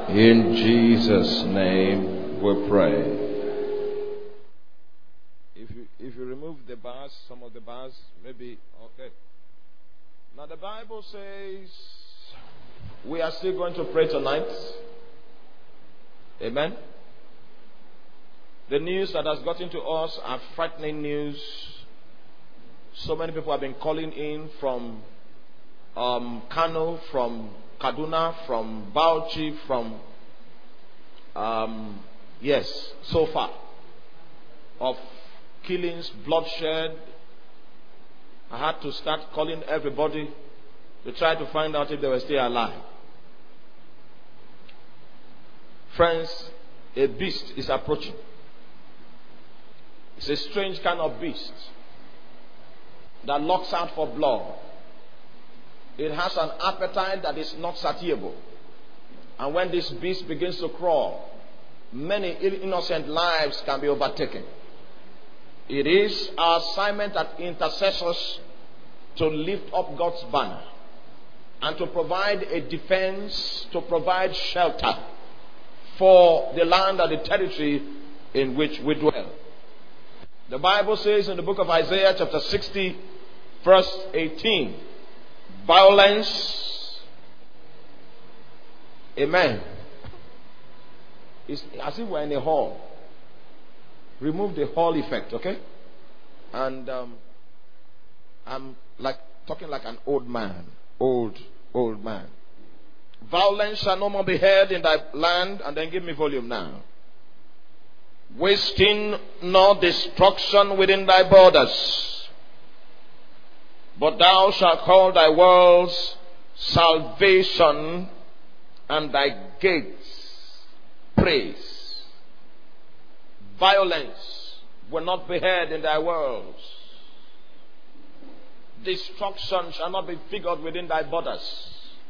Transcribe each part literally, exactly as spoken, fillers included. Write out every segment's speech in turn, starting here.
In Jesus' name we pray. If you if you remove the bars, some of the bars, maybe okay. Now the Bible says we are still going to pray tonight. Amen. The news that has gotten to us are frightening news. So many people have been calling in from um, Kano, from Kaduna, from Bauchi, from um, yes, so far of killings, bloodshed. I had to start calling everybody to try to find out if they were still alive. Friends, a beast is approaching. It's a strange kind of beast that looks out for blood. It has an appetite that is not satiable. And when this beast begins to crawl, many innocent lives can be overtaken. It is our assignment as intercessors to lift up God's banner and to provide a defense, to provide shelter for the land and the territory in which we dwell. The Bible says in the book of Isaiah chapter sixty verse eighteen, violence, amen. It's as if we're in a hall. Remove the hall effect, okay? And um, I'm like talking like an old man, old, old man. Violence shall no more be heard in thy land, and then give me volume now. Wasting nor destruction within thy borders. But thou shalt call thy walls salvation, and thy gates praise. Violence will not be heard in thy walls. Destruction shall not be figured within thy borders.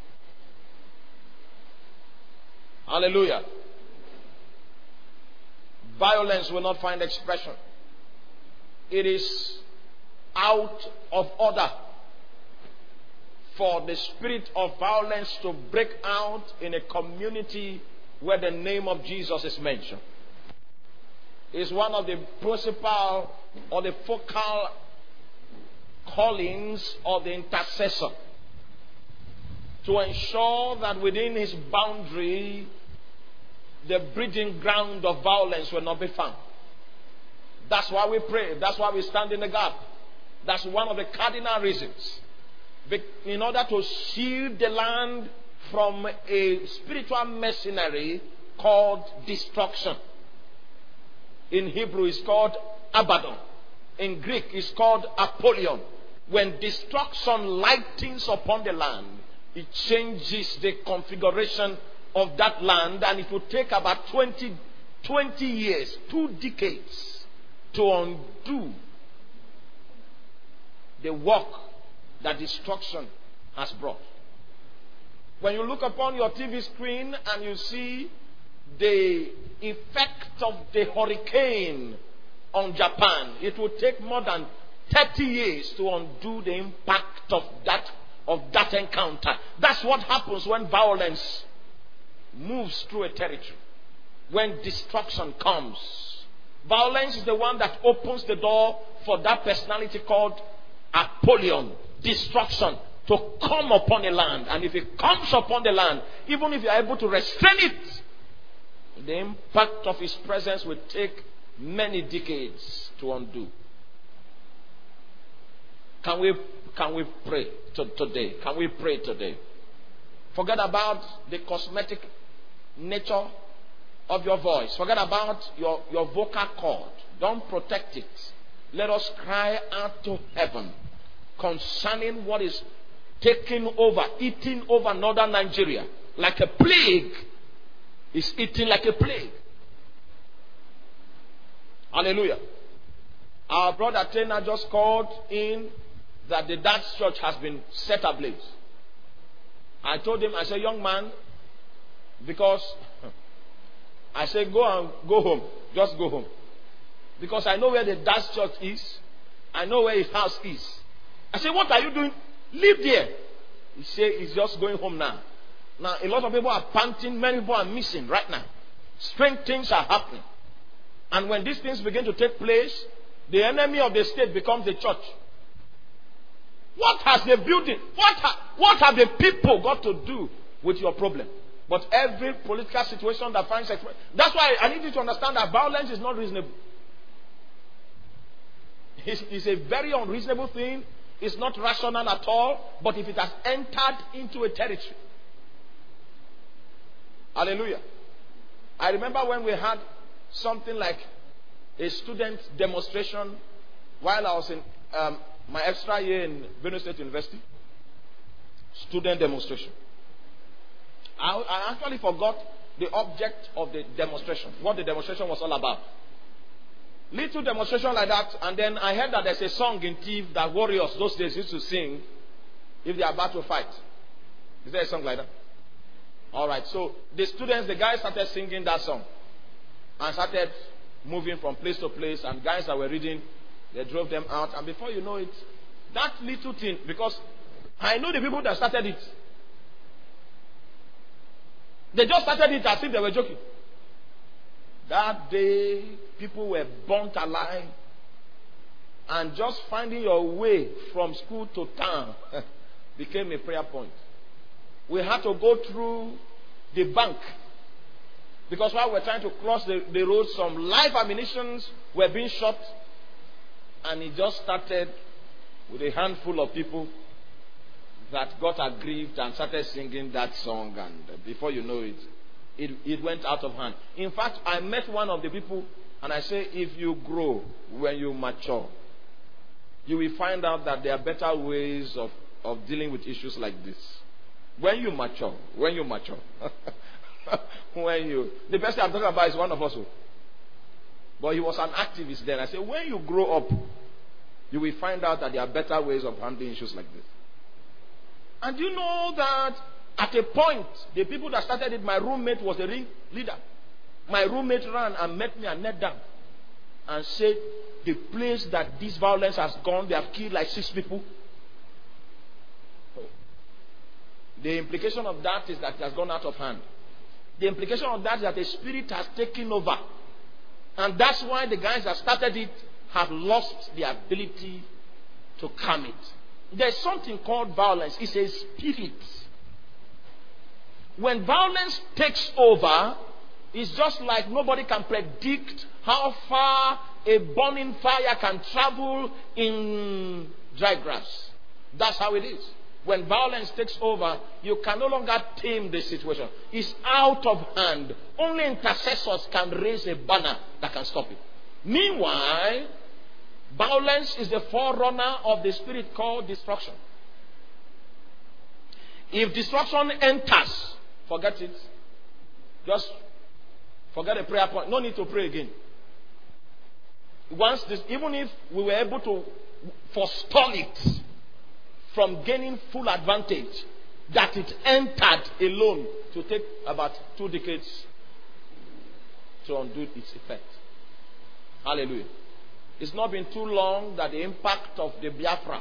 Hallelujah. Violence will not find expression. It is out of order for the spirit of violence to break out in a community where the name of Jesus is mentioned. It's one of the principal or the focal callings of the intercessor to ensure that within his boundary the breeding ground of violence will not be found. That's why we pray. That's why we stand in the gap. That's one of the cardinal reasons. In order to shield the land from a spiritual mercenary called destruction. In Hebrew it's called Abaddon. In Greek it's called Apollyon. When destruction lightens upon the land, it changes the configuration of that land, and it will take about twenty, twenty years, two decades, to undo the work that destruction has brought. When you look upon your T V screen and you see the effect of the hurricane on Japan, it will take more than thirty years to undo the impact of that of that encounter. That's what happens when violence moves through a territory. When destruction comes, violence is the one that opens the door for that personality called Apollyon, destruction, to come upon a land. And if it comes upon the land, even if you are able to restrain it, the impact of his presence will take many decades to undo. Can we can we pray to, today? Can we pray today? Forget about the cosmetic nature of your voice. Forget about your, your vocal cord. Don't protect it. Let us cry out to heaven concerning what is taking over, eating over northern Nigeria like a plague. It's eating like a plague. Hallelujah. Our brother Tena just called in that the Dutch church has been set ablaze. I told him, I said, young man, because I said, go and go home. Just go home. Because I know where the Dutch church is. I know where his house is. I said, what are you doing? Live there. He said, he's just going home now. Now, a lot of people are panting. Many people are missing right now. Strange things are happening. And when these things begin to take place, the enemy of the state becomes the church. What has the building, what, ha, what have the people got to do with your problem? But every political situation that finds expression. That's why I need you to understand that violence is not reasonable. It's, it's a very unreasonable thing. It's not rational at all. But if it has entered into a territory. Hallelujah. I remember when we had something like a student demonstration while I was in um, my extra year in Benue State University. Student demonstration. I, I actually forgot the object of the demonstration, what the demonstration was all about. Little demonstration like that, and then I heard that there's a song in T V that warriors those days used to sing if they are about to fight. Is there a song like that? Alright, so the students, the guys started singing that song and started moving from place to place, and guys that were reading, they drove them out, and before you know it, that little thing, because I know the people that started it, they just started it as if they were joking. That day, people were burnt alive. And just finding your way from school to town became a prayer point. We had to go through the bank. Because while we were trying to cross the, the road, some live ammunitions were being shot. And it just started with a handful of people that got aggrieved and started singing that song, and before you know it, it, it went out of hand. In fact, I met one of the people, and I say, if you grow, when you mature, you will find out that there are better ways of, of dealing with issues like this. When you mature, when you mature, when you, the person I'm talking about is one of us, but he was an activist then. I said, when you grow up, you will find out that there are better ways of handling issues like this. And you know that at a point, the people that started it, my roommate was the ring leader. My roommate ran and met me and knelt down and said, the place that this violence has gone, they have killed like six people. The implication of that is that it has gone out of hand. The implication of that is that the spirit has taken over. And that's why the guys that started it have lost the ability to calm it. There's something called violence. It's a spirit. When violence takes over, it's just like nobody can predict how far a burning fire can travel in dry grass. That's how it is. When violence takes over, you can no longer tame the situation. It's out of hand. Only intercessors can raise a banner that can stop it. Meanwhile, violence is the forerunner of the spirit called destruction. If destruction enters, forget it. Just forget the prayer point. No need to pray again. Once this, even if we were able to forestall it from gaining full advantage, that it entered alone to take about two decades to undo its effect. Hallelujah. It's not been too long that the impact of the Biafra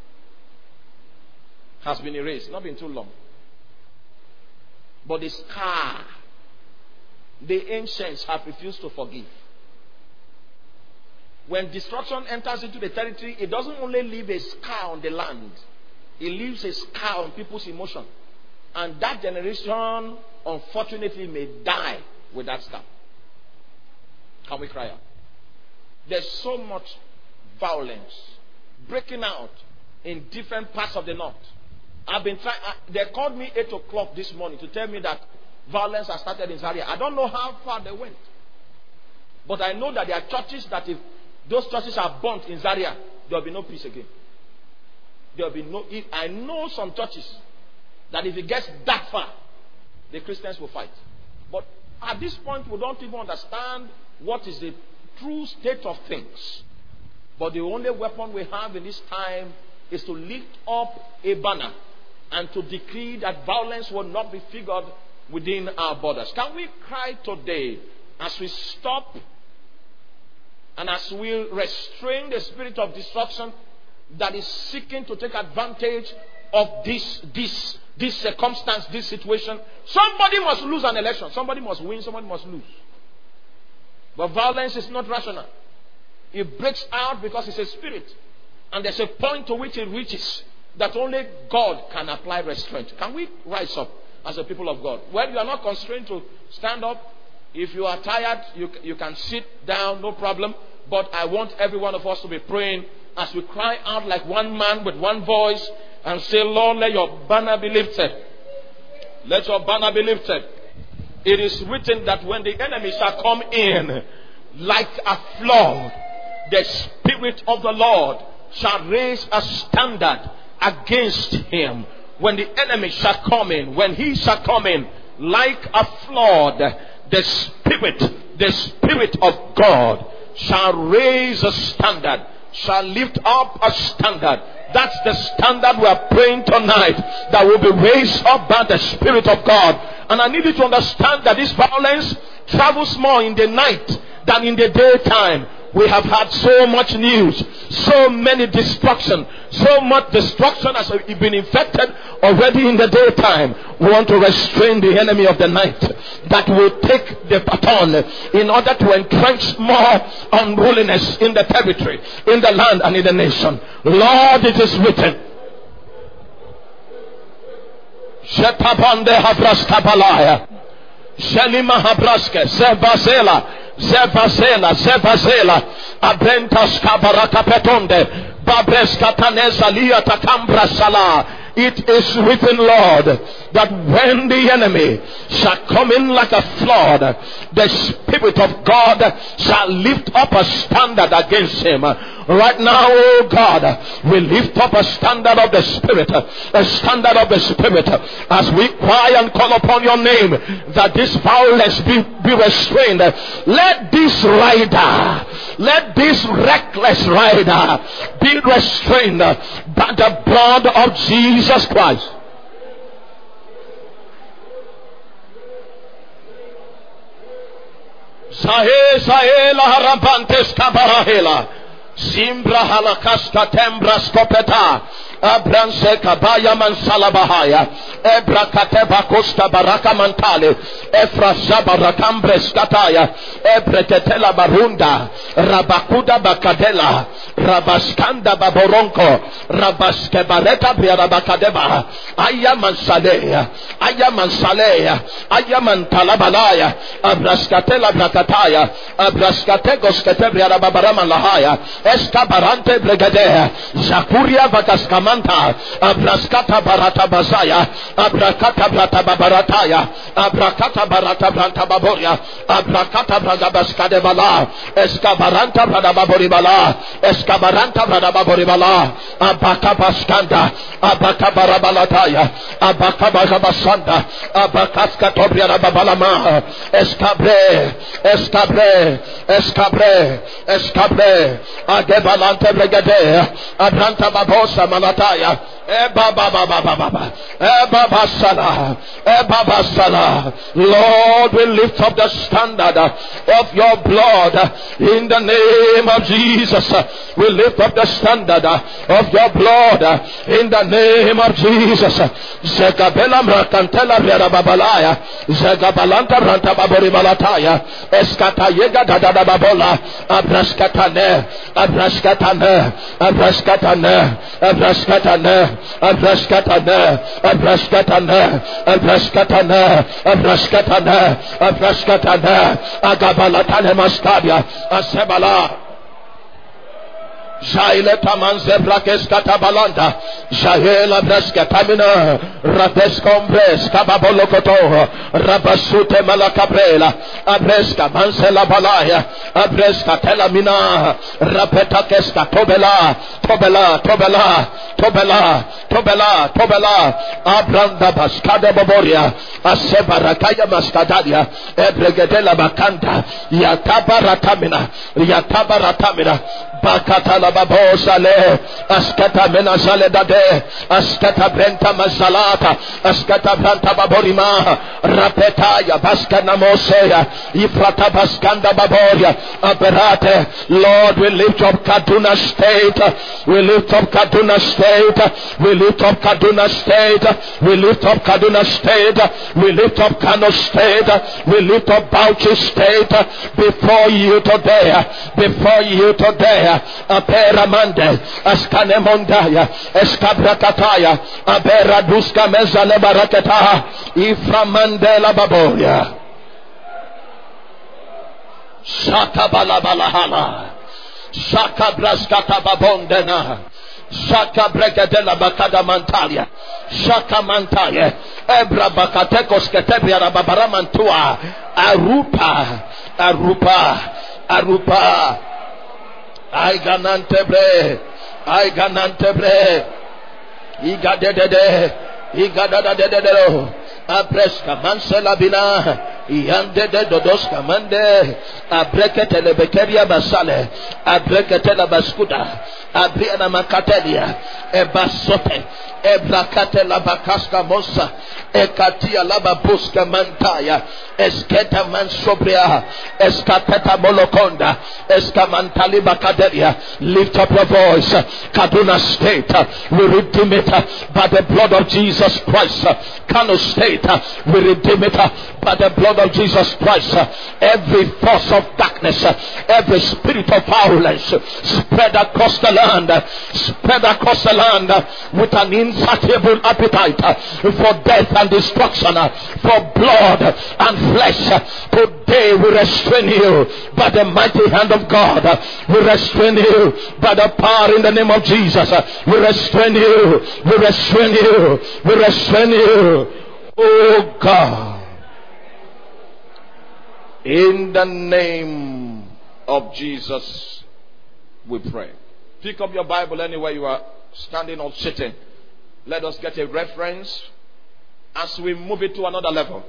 has been erased. Not been too long. But the scar, the ancients have refused to forgive. When destruction enters into the territory, it doesn't only leave a scar on the land. It leaves a scar on people's emotion. And that generation, unfortunately, may die with that scar. Can we cry out? There's so much violence breaking out in different parts of the north. I've been trying. Uh, they called me eight o'clock this morning to tell me that violence has started in Zaria. I don't know how far they went, but I know that there are churches that if those churches are burnt in Zaria, there will be no peace again. There will be no. If, I know some churches that if it gets that far, the Christians will fight. But at this point, we don't even understand what is the true state of things. But the only weapon we have in this time is to lift up a banner and to decree that violence will not be figured within our borders. Can we cry today as we stop and as we restrain the spirit of destruction that is seeking to take advantage of this, this this circumstance, this situation. Somebody must lose an election. Somebody must win. Somebody must lose. But violence is not rational. It breaks out because it's a spirit. And there's a point to which it reaches that only God can apply restraint. Can we rise up as a people of God? Well, you are not constrained to stand up. If you are tired, you, you can sit down, no problem. But I want every one of us to be praying as we cry out like one man with one voice and say, Lord, let your banner be lifted. Let your banner be lifted. It is written that when the enemy shall come in like a flood, the Spirit of the Lord shall raise a standard against him. When the enemy shall come in, when he shall come in like a flood, the Spirit, the Spirit of God shall raise a standard, shall lift up a standard. That's the standard we are praying tonight, that will be raised up by the Spirit of God. And I need you to understand that this violence travels more in the night than in the daytime. We have had so much news, so many destruction, so much destruction has been infected already in the daytime. We want to restrain the enemy of the night that will take the baton in order to entrench more unruliness in the territory, in the land and in the nation. Lord, it is written, Shetabande Habraska Balaya, Shelima Habraske, Zebazela, Zebazela, Zebazela, Abentas Kabaraka Petonde, Babreska Taneza Lia Takambra Salah. It is written, Lord, that when the enemy shall come in like a flood, the Spirit of God shall lift up a standard against him. Right now, oh God, we lift up a standard of the Spirit, a standard of the Spirit, as we cry and call upon your name, that this violence be, be restrained. Let this rider, let this reckless rider be restrained by the blood of Jesus Christ. Sahe sahe la harabantes kabarahela. Zimbra halakaska tembra skopeta. Abranse kabaya mansalabahaya. Ebra kateba costa baraka mantale. Efra shabarakambre skataya. Ebre ketela barunda. Rabakuda bakadela. Rabaskanda baboronko. Rabaske bareta briarabakadeba. Aya mansalea. Aya mansalea. Aya mantalabalaya. Abraskatela brakataya. Abraskategos ketebriarababarama lahaya. Eskabarante bregadea. Zakuria vakaskamanta. Abraskata barata bazaya. Abrakata brata babarataya. Abrakata barata branta baboria. Abrakata bragabaskade bala. Eskabaranta brada baboribala. Eskabaranta brada baboribala. Abakabaskanda. Abakabarabalataya. Abakabasanda. Abakaskatobria babalama. Eskabre. Eskabre. Eskabre. Eskabre. Agebalante brigade. Abranta babosa manataya. Eba baba baba baba. Eba basala. Eba basala. Lord, we lift up the standard of your blood in the name of Jesus. We lift up the standard of your blood in the name of Jesus. Zegabela mrakantela riara babalaya. Zegabalanta ranta babori malataya. Eskata yega dadada babola. Abraskatane. Abraskatane. Abraskatane. Abraskatane. Abraskatane. Abraskatane. Abraskatane. Abraskatane. Abraskatane. Agabalatane mastadia. Asebala. Jaile tamanze brakes katabalanda. Jaela braska tamina. Rabescombres kababolokoto. Rabasute malakabrela. Abreska mansela balaya. Abreska telamina. Rapeta keska tobela. Tobela. Tobela. Tobela. Tobela. Tobela. Abranda baskade baboria. Asebarakaya maskadadia. Ebregedela bakanta. Yatabaratamina. Yatabaratamina. Bakata la babosa le. Askata menazale dade. Askata brenta mazalata. Askata branta baborima. Rapetaya baskana moseya. Ifrata baskanda baboria. Aberate. Lord, we lift up Kaduna State. We lift up Kaduna State. We lift up Kaduna State. We lift up Kaduna State. We lift up Kano State. We lift up Bauchi State before you today. Before you today. Apera mande. Askane mondaya. Eskabrakataya. Abera duska mezale baraketa. Ifra mandela baboria. Shaka balabalahala. Shaka braskata babondena. Shaka bregadela bakada mantalia. Shaka mantaye. Ebra bakatekos ketebia rababara mantua. Arupa. Arupa. Arupa. I ganantebre. I ganantebre. Iga de de de. Iga da da de de de. Apreska mansela bina. Yande de dodoska mande. Abrekete lebekeria basale. Abrekete la baskuda. Abriana makatelia. Ebasote. Ebrakate la bakaska mosa. Ekatia la babuska mantaya. Esketa mansobria. Eskateta molokonda. Eskamantali bakadelia. Lift up your voice. Kaduna State. We redeem it by the blood of Jesus Christ. Kano State. We redeem it by the blood of Jesus Christ. Every force of darkness, every spirit of violence spread across the land, spread across the land with an insatiable appetite for death and destruction, for blood and flesh. Today we restrain you by the mighty hand of God. We restrain you by the power in the name of Jesus. We restrain you. We restrain you. We restrain you. Oh God. In the name of Jesus, we pray. Pick up your Bible anywhere you are standing or sitting. Let us get a reference as we move it to another level.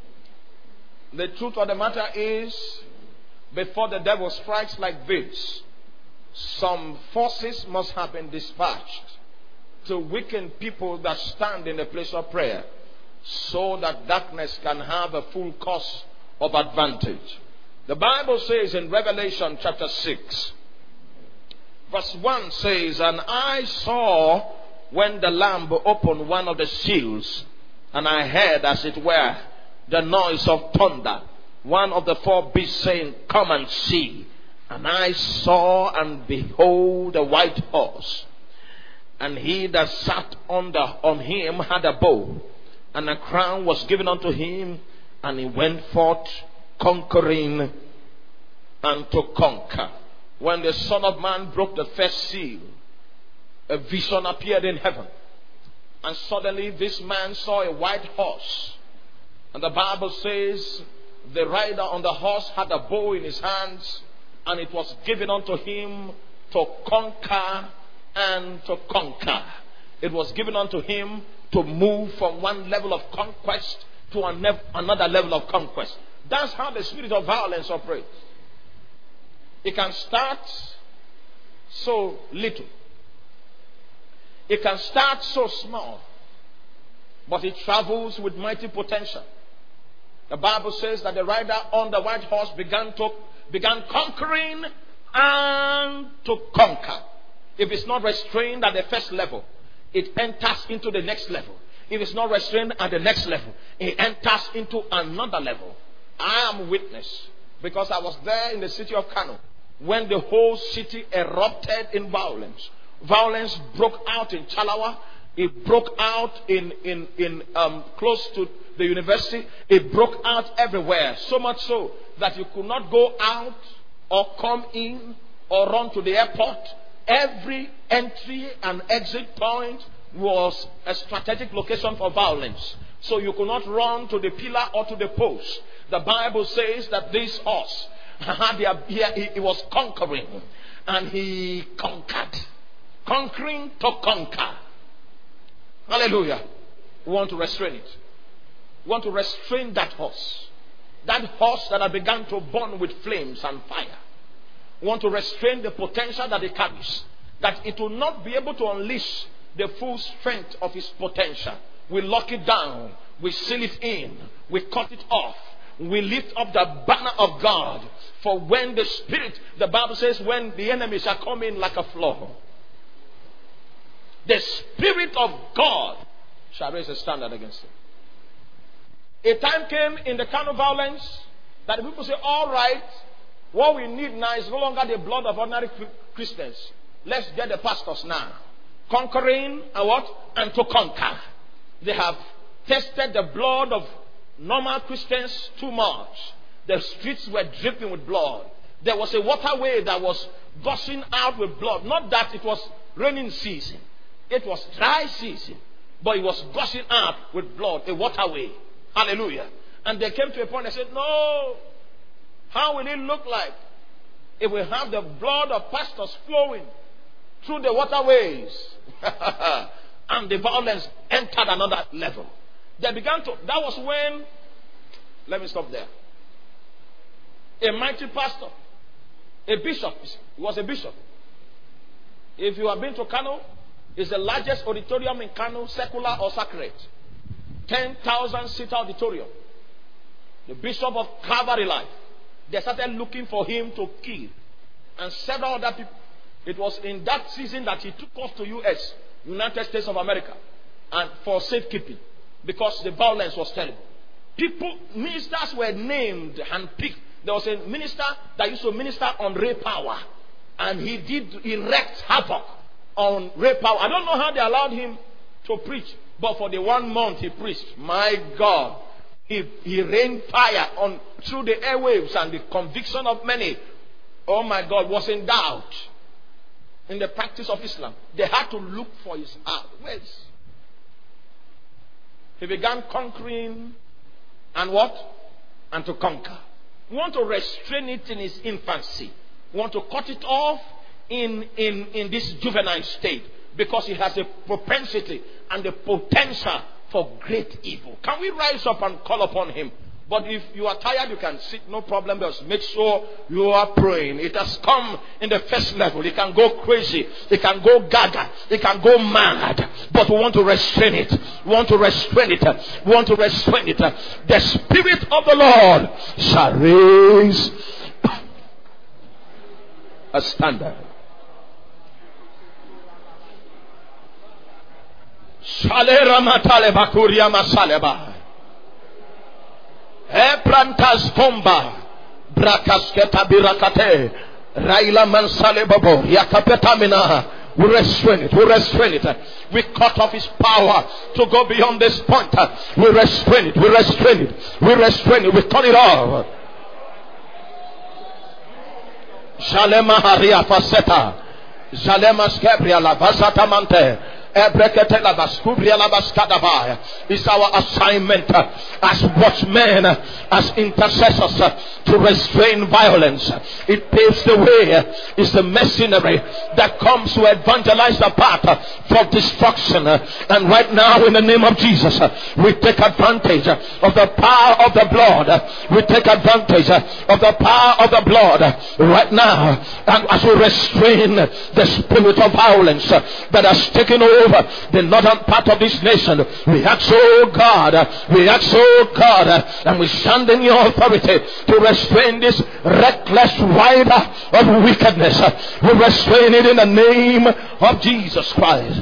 The truth of the matter is, before the devil strikes like this, some forces must have been dispatched to weaken people that stand in the place of prayer, so that darkness can have a full course of advantage. The Bible says in Revelation chapter six, verse one says, and I saw when the Lamb opened one of the seals, and I heard as it were the noise of thunder, one of the four beasts saying, come and see. And I saw and behold a white horse, and he that sat on, the, on him had a bow, and a crown was given unto him, and he went forth conquering and to conquer. When the Son of Man broke the first seal, a vision appeared in heaven. And suddenly this man saw a white horse. And the Bible says the rider on the horse had a bow in his hands, and it was given unto him to conquer and to conquer. It was given unto him to move from one level of conquest to another level of conquest. That's how the spirit of violence operates. It can start so little. It can start so small, but it travels with mighty potential. The Bible says that the rider on the white horse began to began conquering and to conquer. If it's not restrained at the first level, it enters into the next level. If it's not restrained at the next level, it enters into another level. I am witness, because I was there in the city of Kano when the whole city erupted in violence. Violence broke out in Chalawa. It broke out in, in, in um, close to the university. It broke out everywhere. So much so that you could not go out or come in or run to the airport. Every entry and exit point was a strategic location for violence. So you could not run to the pillar or to the post. The Bible says that this horse, he was conquering, and he conquered. Conquering to conquer. Hallelujah. We want to restrain it. We want to restrain that horse. That horse that had begun to burn with flames and fire. We want to restrain the potential that it carries, that it will not be able to unleash the full strength of its potential. We lock it down. We seal it in. We cut it off. We lift up the banner of God. For when the Spirit, the Bible says, when the enemy shall come in like a flood, the Spirit of God shall raise a standard against him. A time came in the kind of violence that the people say, all right, what we need now is no longer the blood of ordinary Christians. Let's get the pastors now. Conquering and what? And to conquer. They have tested the blood of normal Christians too much. The streets were dripping with blood. There was a waterway that was gushing out with blood. Not that it was raining season. It was dry season. But it was gushing out with blood. A waterway. Hallelujah. And they came to a point and said, no. How will it look like if we have the blood of pastors flowing through the waterways? And the violence entered another level. They began to, that was when, let me stop there. A mighty pastor, a bishop, he was a bishop. If you have been to Kano, it's the largest auditorium in Kano, secular or sacred. ten thousand seat auditorium. The bishop of Calvary Life. They started looking for him to kill. And several other people. It was in that season that he took off to U S, United States of America, and for safekeeping, because the violence was terrible. People, ministers were named and picked. There was a minister that used to minister on rape power, and he did erect havoc on rape power. I don't know how they allowed him to preach, but for the one month he preached, my God, he, he rained fire on through the airwaves, and the conviction of many, oh my God, was in doubt in the practice of Islam. They had to look for his heart. Where is he? Began conquering and what? And to conquer. We want to restrain it in its infancy. We want to cut it off in, in, in this juvenile state, because it has a propensity and the potential for great evil. Can we rise up and call upon him? But if you are tired, you can sit, no problem. Just make sure you are praying. It has come in the first level. It can go crazy. It can go gaga. It can go mad. But we want to restrain it. We want to restrain it. We want to restrain it. The Spirit of the Lord shall raise a standard. Shalera matale bakuria masaleba. Ebrantas bomba brakasketa birakate raila mansale babo yakapetamina. We restrain it, we restrain it. We cut off his power to go beyond this point. We restrain it, we restrain it, we restrain it, we cut it off. Shalema haria faceta Zalema skebria la vasata mante. It's our assignment as watchmen, as intercessors, to restrain violence. It paves the way. It's the mercenary that comes to evangelize the path for destruction. And right now, in the name of Jesus, we take advantage of the power of the blood. We take advantage of the power of the blood right now, and as we restrain the spirit of violence that has taken over the northern part of this nation, we ask, oh God, we ask, oh God, and we stand in your authority to restrain this reckless rider of wickedness. We restrain it in the name of Jesus Christ.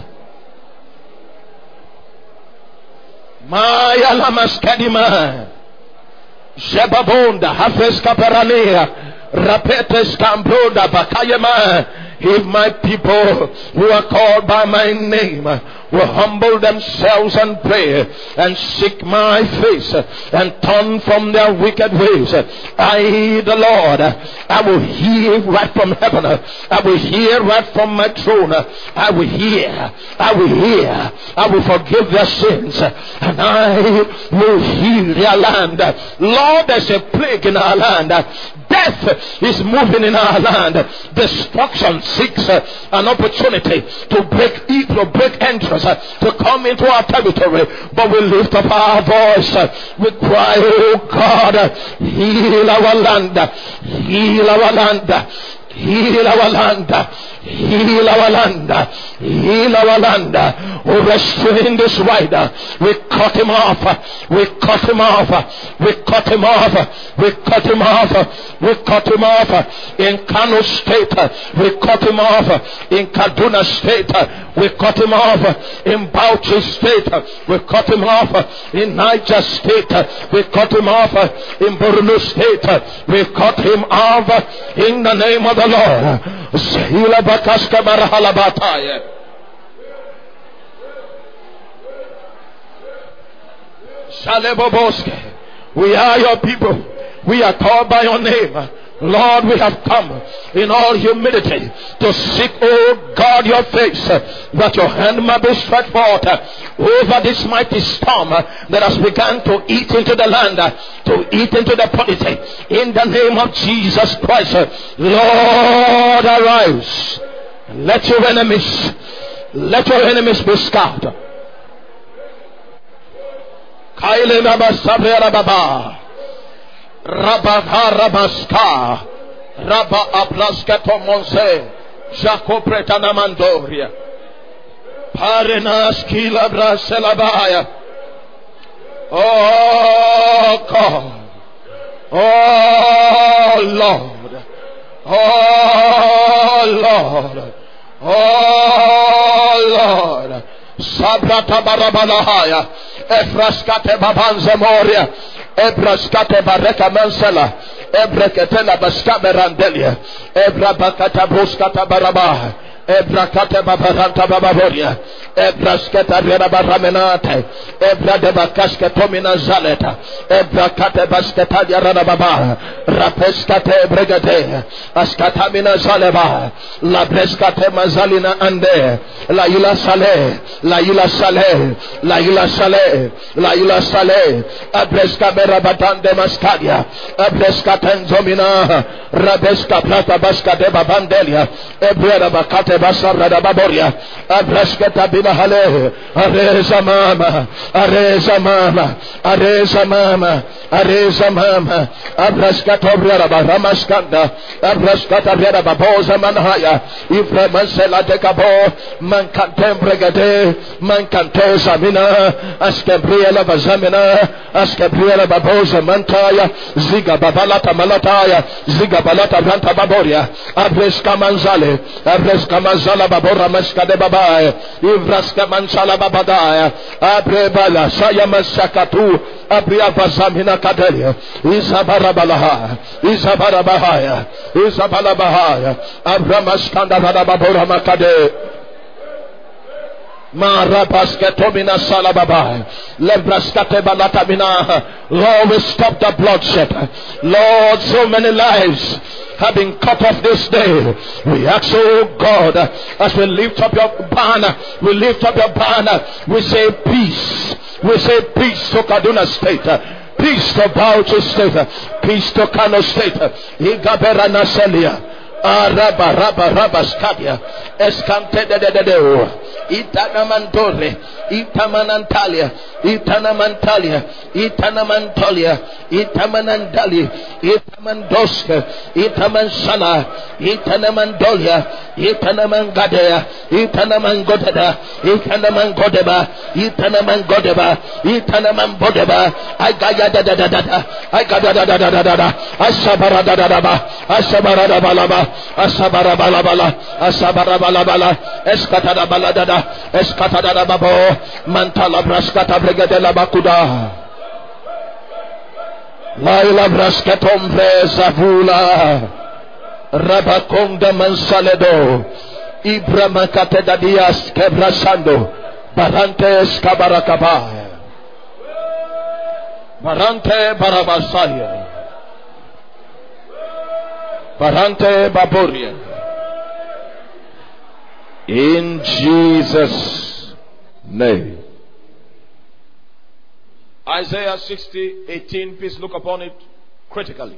Maya lamas kadima Jebabonda Hafes Kaparanea Rapetes Kambroda Bakayama. If my people who are called by my name will humble themselves and pray and seek my face and turn from their wicked ways, I, the Lord, I will hear right from heaven. I will hear right from my throne. I will hear. I will hear. I will forgive their sins, and I will heal their land. Lord, there's a plague in our land. Death is moving in our land. Destruction seeks uh, an opportunity to break evil, break entrance, uh, to come into our territory. But we lift up our voice. Uh, we cry, oh God, uh, heal our land. Heal our land. Heal our land. Heal our land. Heal our land. We restrain this rider. We cut him off. We cut him off. We cut him off. We cut him off. We cut him off. In Kano State, we cut him off. In Kaduna State, we cut him off. In Bauchi State, we cut him off. In Niger State, we cut him off. In Borno State, we cut him off. In the name of the Lord. Sehila bakaska barahalabataye. Shaleboboske. We are your people. We are called by your name. Lord, we have come in all humility to seek, oh God, your face, that your hand might be stretched forth over this mighty storm that has begun to eat into the land, to eat into the polity. In the name of Jesus Christ, Lord, arise. Let your enemies, let your enemies be scattered. Kaile Baba Sabra Baba. Rabba Rabaska Rabba Aplaska Tomonse Jaco Pretana Mandoria Parenas Kila Braselabaya. Oh God, oh Lord, oh Lord, oh Lord. Sabrata Barabalahaya Efraskate Babanza Moria Ebraskate Bareka Mansela Ebreketela Baskaberandelia Ebrabakata Bruskata Baraba Ebrakate Babaranta Bababoria Ebrasketa Rena Baramenate Ebra de Bakaske Tomina Zaleta Ebrakate Basketa Yarana Baba Rapeskate Bregade Askatamina Zaleba La Breskate Mazalina Ande La Ila Sale La Ila Sale La Ila Sale La Ila Sale Abreska Berabatande Maskadia Abreska Tenzomina Rabeska Plata Baska de Babandelia Ebrera Bakate Basara da Baboria Abreska Tabina Hale Areza Mama Areza Mama Areza Mama Areza Mama Abreska Tobrera Baramaskanda Abreska Tabrera Baboza Manhaya Ifra Mansela de Cabo Mankantem Bregade Mankante Zamina Askebriela Bazamina Askebriela Baboza Mantaya Ziga Babalata Malataya Ziga Balata Branta Baboria Abreska Manzale Abreska Manzala Babora Maska de Babae Ivraska Mansala Babadaya Abrebala Saya Masakatu Abria Bazamina Kadelia Isabara Balaha Isabara Bahaya Isabala Bahaya Abramaskanda Babora Makade Marabaskatomina Salababa Lebraskate Balatamina. Lord, we stop the bloodshed. Lord, so many lives have been cut off this day. We ask, oh God, as we lift up your banner, we lift up your banner, we say peace. We say peace to Kaduna State. Peace to Bauchi State. Peace to Kano State. Igabera Naselia. Araba raba raba skadia eskante de de de de itanamantore itamanantalia itanamantalia itanamantalia itamanandali itamandoske itamansana itanamandolia itanamangadea itanamangodeda itanamangodeba itanamangodeba itanamambodeba agaya da da da da agada da da da da da asabara da da da ba asabara da balaba Asabara balabala, asabara balabala, escatada baladada, escatada babo, mantala brascata bregadela bacuda. Laila brascatombre zavula, rabaconda mansaledo, Ibramacate da dias quebrasando, barantes cabaracaba, barante barabasaya. Barante Baboria. In Jesus' name. Isaiah sixty, eighteen, please look upon it critically.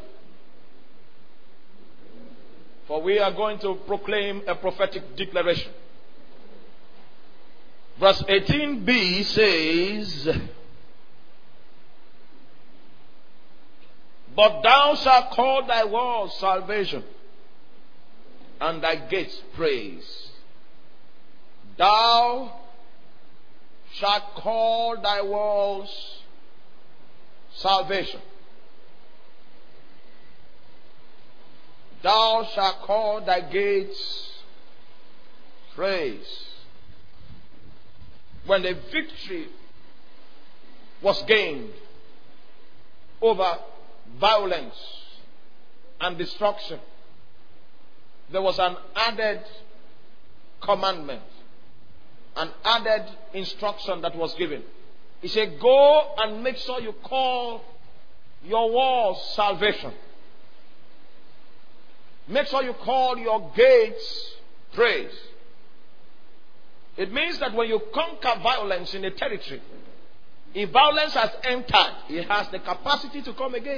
For we are going to proclaim a prophetic declaration. Verse eighteen b says, but thou shalt call thy walls salvation, and thy gates praise. Thou shalt call thy walls salvation. Thou shalt call thy gates praise. When the victory was gained over violence and destruction, there was an added commandment, an added instruction that was given. He said, go and make sure you call your walls salvation. Make sure you call your gates praise. It means that when you conquer violence in a territory, if violence has entered, it has the capacity to come again.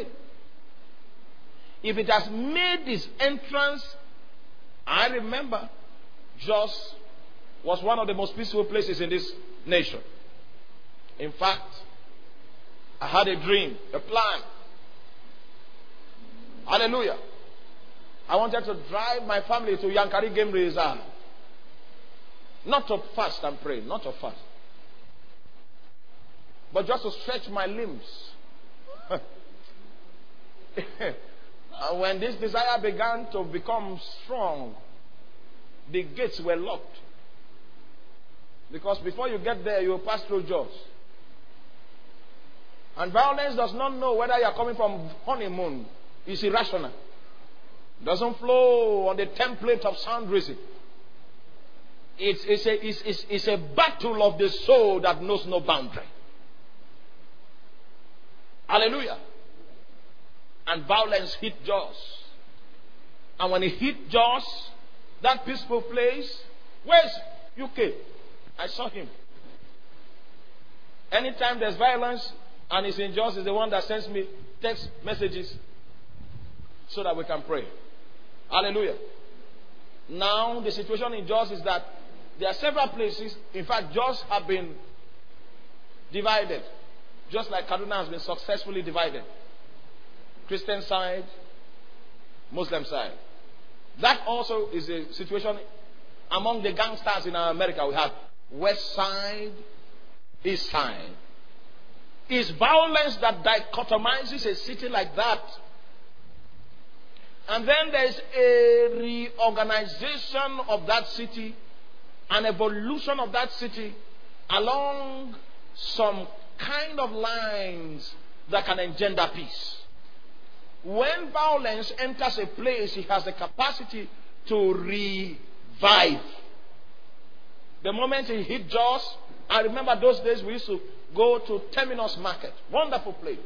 If it has made its entrance, I remember Jos was one of the most peaceful places in this nation. In fact, I had a dream, a plan. Hallelujah. I wanted to drive my family to Yankari Game Reserve. Not to fast and pray, not to fast. But just to stretch my limbs. And when this desire began to become strong, the gates were locked. Because before you get there, you will pass through Jos. And violence does not know whether you are coming from honeymoon. It's irrational. It doesn't flow on the template of sound reason. It's, it's, a, it's, it's, it's a battle of the soul that knows no boundary. Hallelujah. And violence hit Jos. And when it hit Jos, that peaceful place, where's U K? I saw him. Anytime there's violence and he's in Jos, is the one that sends me text messages so that we can pray. Hallelujah. Now the situation in Jos is that there are several places. In fact, Jos have been divided, just like Kaduna has been successfully divided. Christian side, Muslim side. That also is a situation among the gangsters in America. We have West Side, East Side. It's violence that dichotomizes a city like that. And then there's a reorganization of that city, an evolution of that city along some kind of lines that can engender peace. When violence enters a place, it has the capacity to revive. The moment it hit Jos, I remember those days we used to go to Terminus Market. Wonderful place.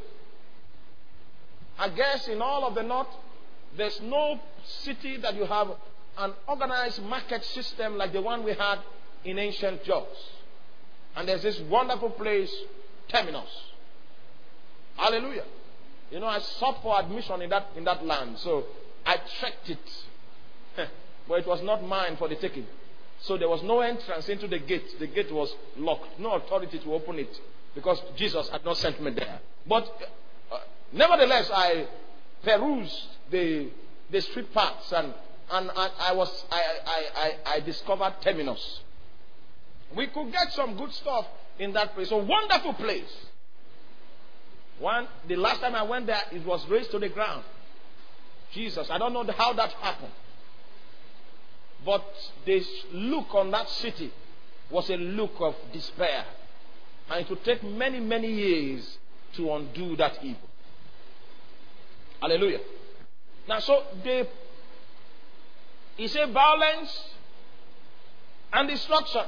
I guess in all of the north, there's no city that you have an organized market system like the one we had in ancient Jos. And there's this wonderful place, Terminus. Hallelujah. You know, I sought for admission in that in that land, so I trekked it. But it was not mine for the taking. So there was no entrance into the gate. The gate was locked. No authority to open it because Jesus had not sent me there. But uh, nevertheless, I perused the the street paths and and I, I was I, I, I, I discovered Terminus. We could get some good stuff in that place. A wonderful place. One, the last time I went there, it was raised to the ground. Jesus, I don't know how that happened. But the look on that city was a look of despair. And it would take many, many years to undo that evil. Hallelujah. Now, so they, he said violence and destruction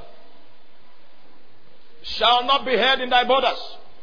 shall not be heard in thy borders.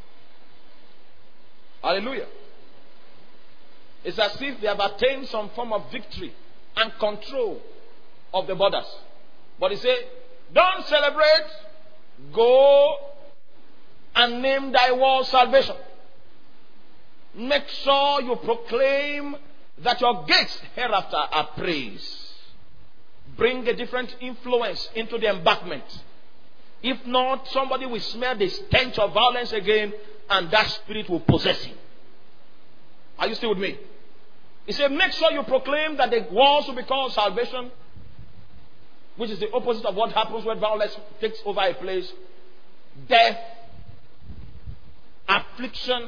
Hallelujah. It's as if they have attained some form of victory and control of the borders. But he said, don't celebrate, go and name thy wall salvation. Make sure you proclaim that your gates hereafter are praise. Bring a different influence into the embankment. If not, somebody will smell the stench of violence again, and that spirit will possess him. Are you still with me? He said, make sure you proclaim that the walls will be called salvation, which is the opposite of what happens when violence takes over a place. Death, affliction,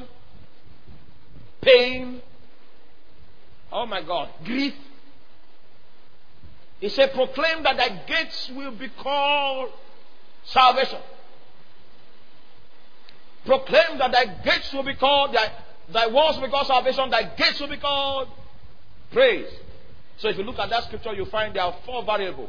pain, oh my God, grief. He said, proclaim that thy gates will be called salvation. Proclaim that thy gates will be called, thy, thy walls will be called salvation, thy gates will be called praise. So if you look at that scripture, you find there are four variables.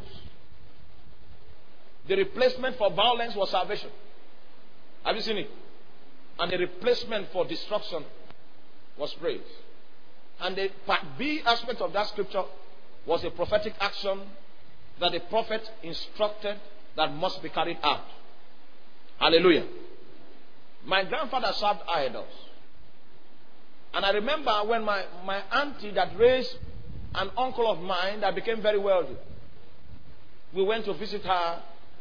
The replacement for violence was salvation. Have you seen it? And the replacement for destruction was praise. And the part B aspect of that scripture was a prophetic action that the prophet instructed that must be carried out. Hallelujah. My grandfather served idols. And I remember when my, my auntie that raised an uncle of mine that became very wealthy, we went to visit her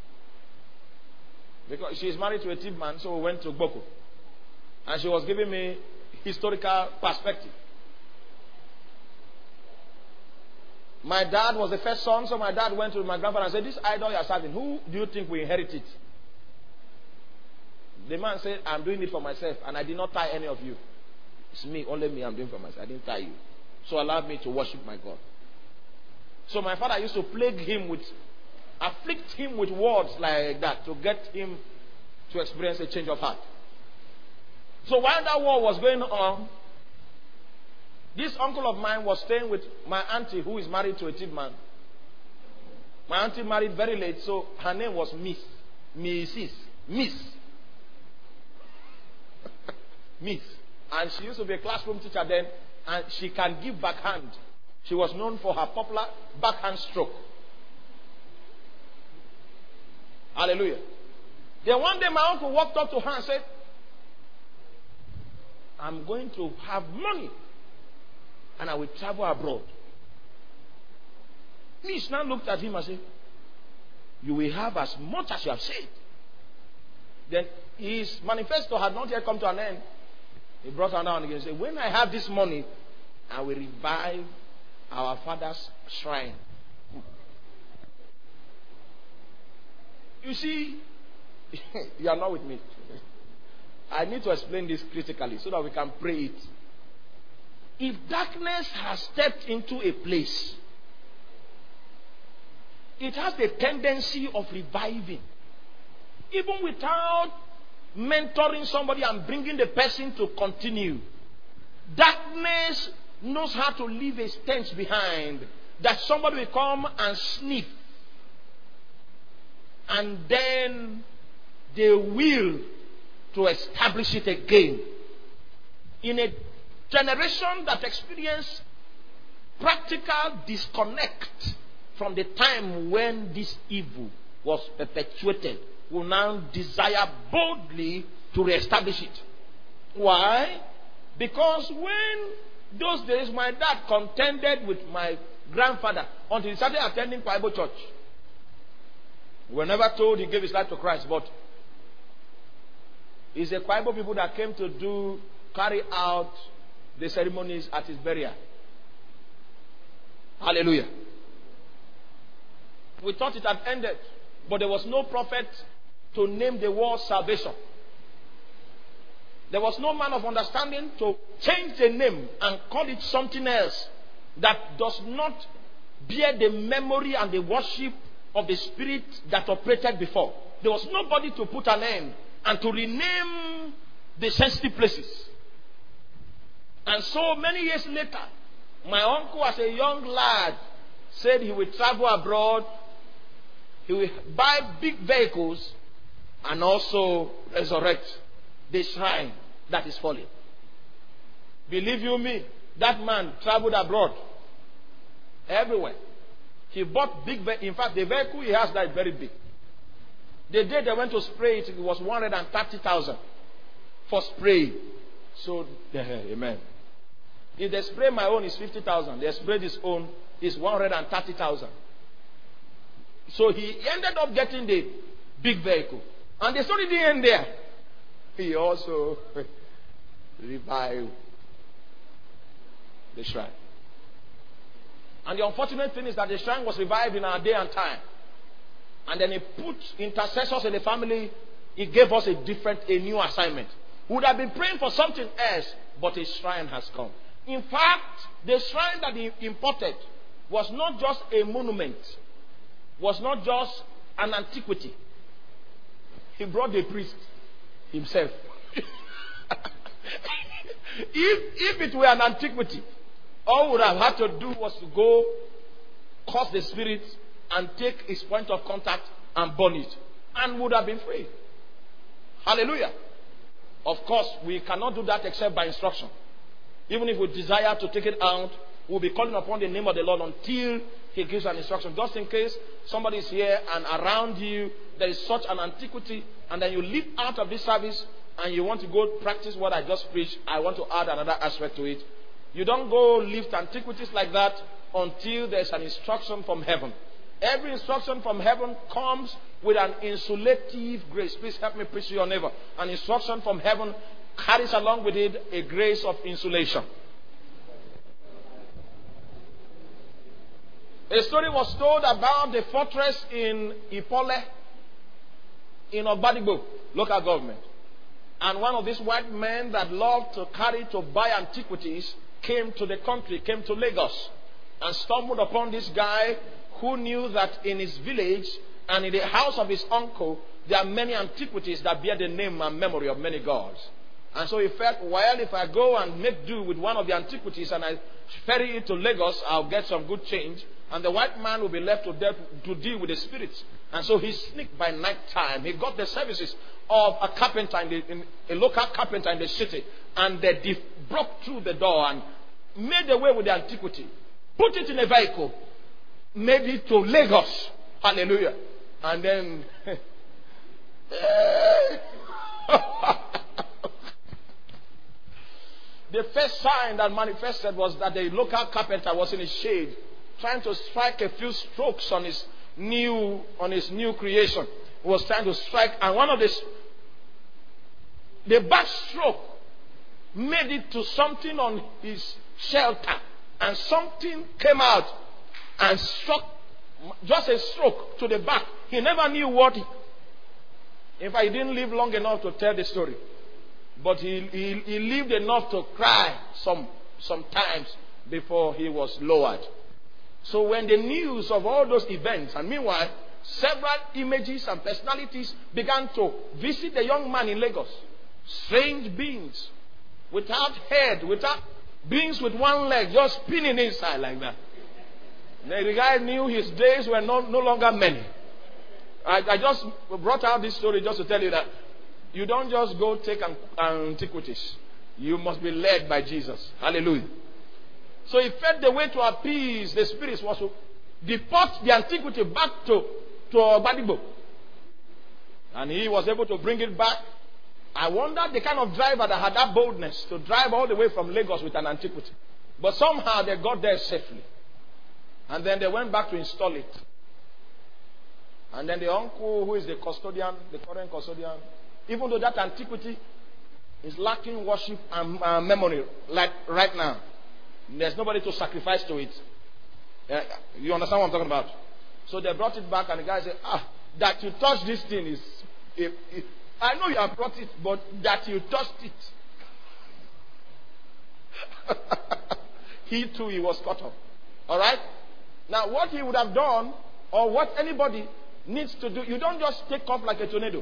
because she is married to a thief man, so we went to Boko. And she was giving me historical perspective. My dad was the first son, so my dad went to my grandfather and said, this idol you are serving, who do you think will inherit it? The man said, I'm doing it for myself, and I did not tie any of you. It's me, only me, I'm doing for myself. I didn't tie you. So allow me to worship my God. So my father used to plague him with, afflict him with words like that to get him to experience a change of heart. So while that war was going on, this uncle of mine was staying with my auntie who is married to a thief man. My auntie married very late, so her name was Miss. Missus Miss. Miss. And she used to be a classroom teacher then, and she can give backhand. She was known for her popular backhand stroke. Hallelujah. Then one day my uncle walked up to her and said, I'm going to have money and I will travel abroad. Miss now looked at him and said, you will have as much as you have said. Then his manifesto had not yet come to an end. He brought her down again and said, when I have this money, I will revive our father's shrine. You see, you are not with me. I need to explain this critically so that we can pray it. If darkness has stepped into a place, it has the tendency of reviving. Even without mentoring somebody and bringing the person to continue. Darkness knows how to leave a stench behind that somebody will come and sniff. And then they will to establish it again. In a generation that experienced practical disconnect from the time when this evil was perpetuated, will now desire boldly to reestablish it. Why? Because when those days my dad contended with my grandfather until he started attending Bible church. We were never told he gave his life to Christ, but it's the Bible people that came to do, carry out the ceremonies at his burial. Hallelujah. We thought it had ended, but there was no prophet to name the word salvation. There was no man of understanding to change the name and call it something else that does not bear the memory and the worship of the spirit that operated before. There was nobody to put an end and to rename the sensitive places. And so many years later, my uncle as a young lad said he would travel abroad, he will buy big vehicles and also resurrect the shrine that is falling. Believe you me, that man traveled abroad everywhere. He bought big vehicles. In fact, the vehicle he has that is very big. The day they went to spray it, it was one hundred thirty thousand for spray. So, uh, amen. If they spray my own, it's fifty thousand. They sprayed his own, it's one hundred thirty thousand. So he ended up getting the big vehicle. And the story didn't end there. He also revived the shrine. And the unfortunate thing is that the shrine was revived in our day and time. and then he put intercessors in the family, he gave us a different, a new assignment. We would have been praying for something else, but a shrine has come. In fact, the shrine that he imported was not just a monument, was not just an antiquity. He brought the priest himself. if, if it were an antiquity, all we would have had to do was to go, curse the spirit, and take his point of contact and burn it, and would have been free. Hallelujah. Of course, we cannot do that except by instruction. Even if we desire to take it out, we'll be calling upon the name of the Lord until he gives an instruction. Just in case somebody is here and around you there is such an antiquity, and then you leave out of this service and you want to go practice what I just preached, I want to add another aspect to it. You don't go lift antiquities like that until there's an instruction from heaven. Every instruction from heaven comes with an insulative grace. Please help me preach to your neighbor. An instruction from heaven carries along with it a grace of insulation. A story was told about the fortress in Ipole, in Ogbadigbo, local government. And one of these white men that loved to carry to buy antiquities came to the country, came to Lagos, and stumbled upon this guy who knew that in his village and in the house of his uncle, there are many antiquities that bear the name and memory of many gods. And so he felt, well, if I go and make do with one of the antiquities and I ferry it to Lagos, I'll get some good change. And the white man will be left to, de- to deal with the spirits. And so he sneaked by night time. He got the services of a carpenter, in the, in, a local carpenter in the city. And they de- broke through the door and made away with the antiquity. Put it in a vehicle. Made it to Lagos. Hallelujah. And then... the first sign that manifested was that the local carpenter was in his shade, trying to strike a few strokes on his new on his new creation. He was trying to strike, and one of the the back stroke made it to something on his shelter, and something came out and struck, just a stroke to the back. He never knew what. He, in fact, he didn't live long enough to tell the story. But he, he, he lived enough to cry some sometimes before he was lowered. So when the news of all those events, and meanwhile, several images and personalities began to visit the young man in Lagos. Strange beings, without head, without beings with one leg, just spinning inside like that. The guy knew his days were no, no longer many. I, I just brought out this story just to tell you that you don't just go take an, antiquities. You must be led by Jesus. Hallelujah. So he felt the way to appease the spirits was to deport the antiquity back to, to Ogbadigbo. And he was able to bring it back. I wonder the kind of driver that had that boldness to drive all the way from Lagos with an antiquity. But somehow they got there safely. And then they went back to install it. And then the uncle, who is the custodian, the current custodian, even though that antiquity is lacking worship and uh, memory, like right now, there's nobody to sacrifice to it. Uh, you understand what I'm talking about? So they brought it back, and the guy said, ah, that you touch this thing is... If, if, I know you have brought it, but that you touched it. He too, he was cut off. Alright? Now, what he would have done, or what anybody needs to do, you don't just take off like a tornado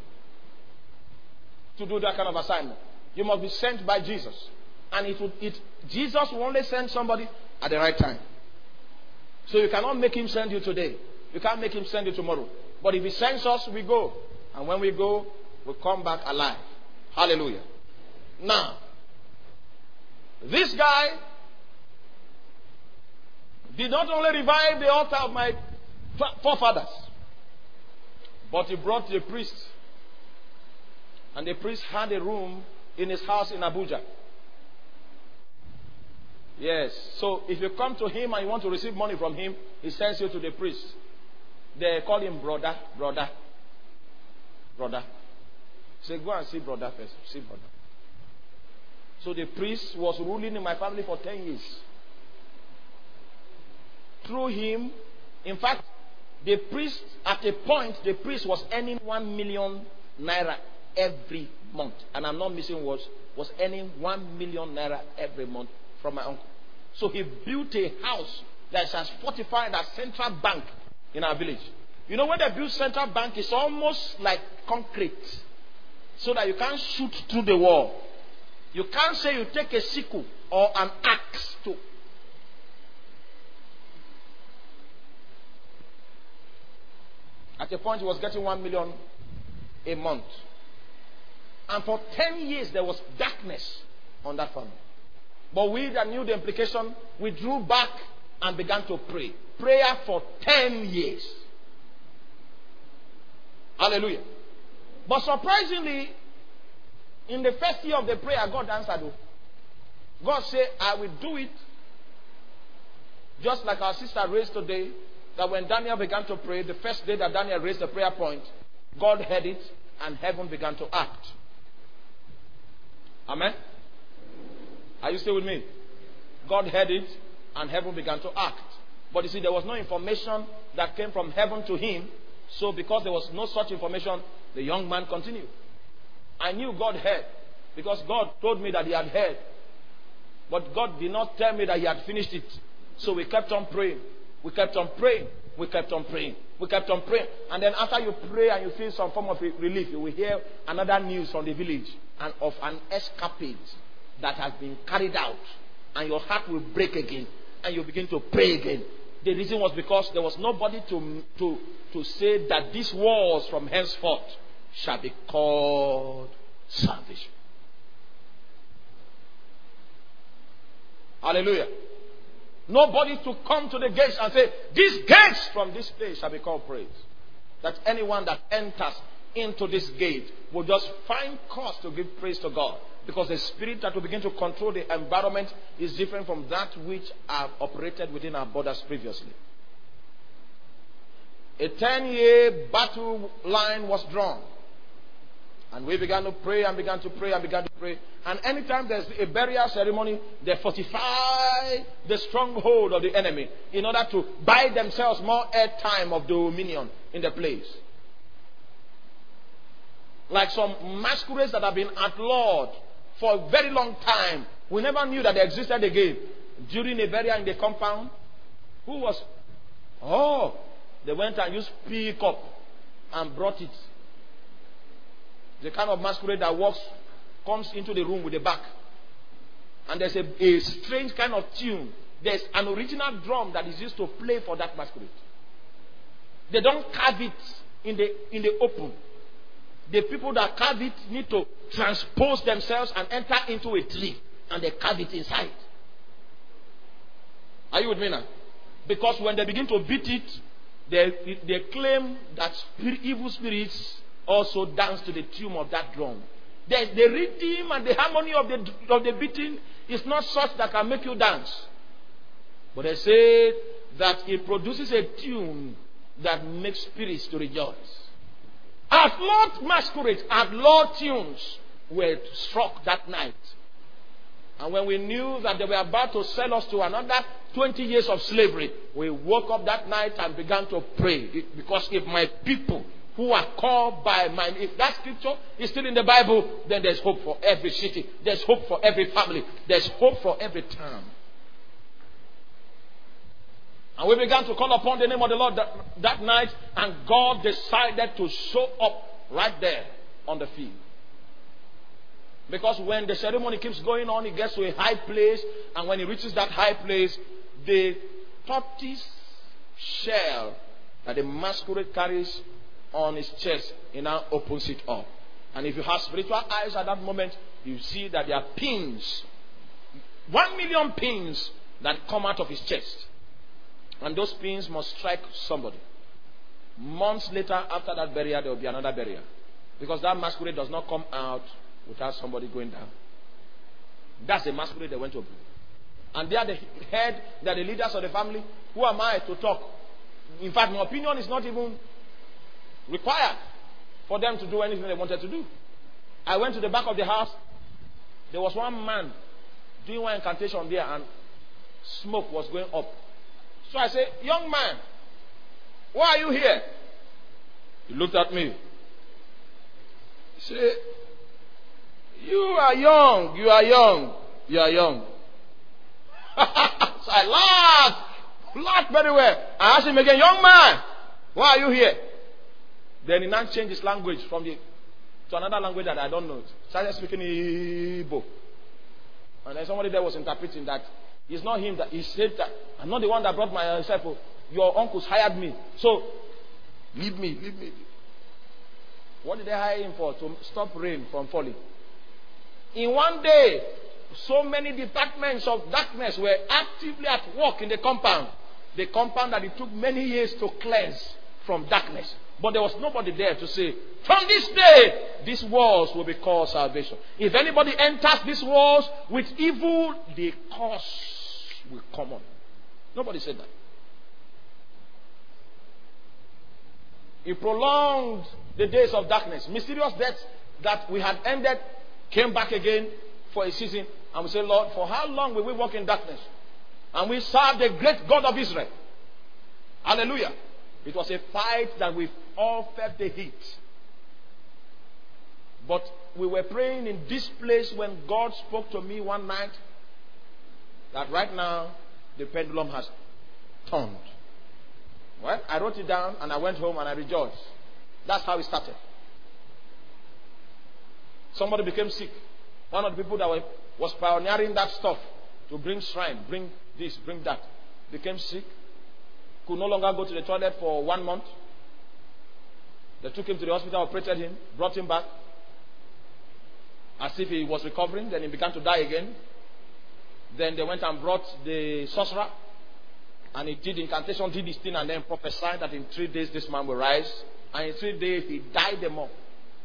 to do that kind of assignment. You must be sent by Jesus. And it would, it, Jesus will only send somebody at the right time. So you cannot make him send you today. You can't make him send you tomorrow. But if he sends us, we go. And when we go, we come back alive. Hallelujah. Now, this guy did not only revive the altar of my forefathers, but he brought the priest. And the priest had a room in his house in Abuja. Yes. So if you come to him and you want to receive money from him, he sends you to the priest. They call him brother, brother, brother. Say, go and see brother first. See brother. So the priest was ruling in my family for ten years. Through him, in fact, The priest, at a point, the priest was earning one million naira every month. And I'm not missing words, was earning one million naira every month from my uncle. So he built a house that's as fortified as Central Bank in our village. You know, when they build Central Bank, it's almost like concrete, so that you can't shoot through the wall. You can't say you take a sickle or an axe to. At a point, he was getting one million a month. And for ten years, there was darkness on that family. But we that knew the implication, we drew back and began to pray. Prayer for ten years. Hallelujah. But surprisingly, in the first year of the prayer, God answered. God said, I will do it. Just like our sister raised today, that when Daniel began to pray, the first day that Daniel raised the prayer point, God heard it and heaven began to act. Amen? Are you still with me? God heard it and heaven began to act. But you see, there was no information that came from heaven to him. So because there was no such information, the young man continued. I knew God heard, because God told me that he had heard. But God did not tell me that he had finished it. So we kept on praying. We kept on praying. We kept on praying. We kept on praying. And then after you pray and you feel some form of relief, you will hear another news from the village and of an escapade that has been carried out. And your heart will break again. And you begin to pray again. The reason was because there was nobody to, to, to say that these walls from henceforth shall be called salvation. Hallelujah. Nobody to come to the gates and say, these gates from this place shall be called praise. That anyone that enters into this gate will just find cause to give praise to God. Because the spirit that will begin to control the environment is different from that which have operated within our borders previously. A ten-year battle line was drawn. And we began to pray and began to pray and began to pray. And anytime there's a burial ceremony, they fortify the stronghold of the enemy in order to buy themselves more airtime of dominion in the place. Like some masquerades that have been outlawed for a very long time. We never knew that they existed again. During a burial in the compound, who was? Oh, they went and used pickup and brought it. The kind of masquerade that walks, comes into the room with the back. And there's a, a strange kind of tune. There's an original drum that is used to play for that masquerade. They don't carve it in the, in the open. The people that carve it need to transpose themselves and enter into a tree. And they carve it inside. Are you with me now? Because when they begin to beat it, they, they claim that spirit, evil spirits also dance to the tune of that drum. The, the rhythm and the harmony of the, of the beating is not such that can make you dance. But they say that it produces a tune that makes spirits to rejoice. Outlawed masquerades, outlawed tunes were struck that night. And when we knew that they were about to sell us to another twenty years of slavery, we woke up that night and began to pray. Because if my people who are called by my name, if that scripture is still in the Bible, then there's hope for every city. There's hope for every family. There's hope for every town. And we began to call upon the name of the Lord that, that night, and God decided to show up right there on the field. Because when the ceremony keeps going on, it gets to a high place, and when it reaches that high place, the tortoise shell that the masquerade carries on his chest, it now opens it up. And if you have spiritual eyes at that moment, you see that there are pins, one million pins that come out of his chest. And those pins must strike somebody. Months later, after that burial, there will be another burial. Because that masquerade does not come out without somebody going down. That's the masquerade they went to. And they are the head, they are the leaders of the family. Who am I to talk? In fact, my opinion is not even required for them to do anything they wanted to do. I went to the back of the house. There was one man doing one incantation there, and smoke was going up. So I said, young man, Why are you here? He looked at me. He said, you are young, you are young, you are young. So I laughed, laughed very well. I asked him again, young man, why are you here? Then he now changed his language from the to another language that I don't know. Started speaking Igbo. And then somebody there was interpreting that it's not him that he said that I'm not the one that brought myself. Your uncles hired me. So leave me, leave me. What did they hire him for? To stop rain from falling. In one day, so many departments of darkness were actively at work in the compound. The compound that it took many years to cleanse from darkness. But there was nobody there to say, from this day, these walls will be called salvation. If anybody enters these walls with evil, the curse will come on. Nobody said that. He prolonged the days of darkness. Mysterious deaths that we had ended came back again for a season. And we say, Lord, for how long will we walk in darkness? And we serve the great God of Israel. Hallelujah. It was a fight that we all felt the heat. But we were praying in this place when God spoke to me one night that right now the pendulum has turned. Well, I wrote it down and I went home and I rejoiced. That's how it started. Somebody became sick. One of the people that were, was pioneering that stuff to bring shrine, bring this, bring that, became sick. Could no longer go to the toilet for one month. They took him to the hospital, operated him, brought him back. As if he was recovering. Then he began to die again. Then they went and brought the sorcerer. And he did incantation, did this thing, and then prophesied that in three days this man will rise. And in three days he died them all.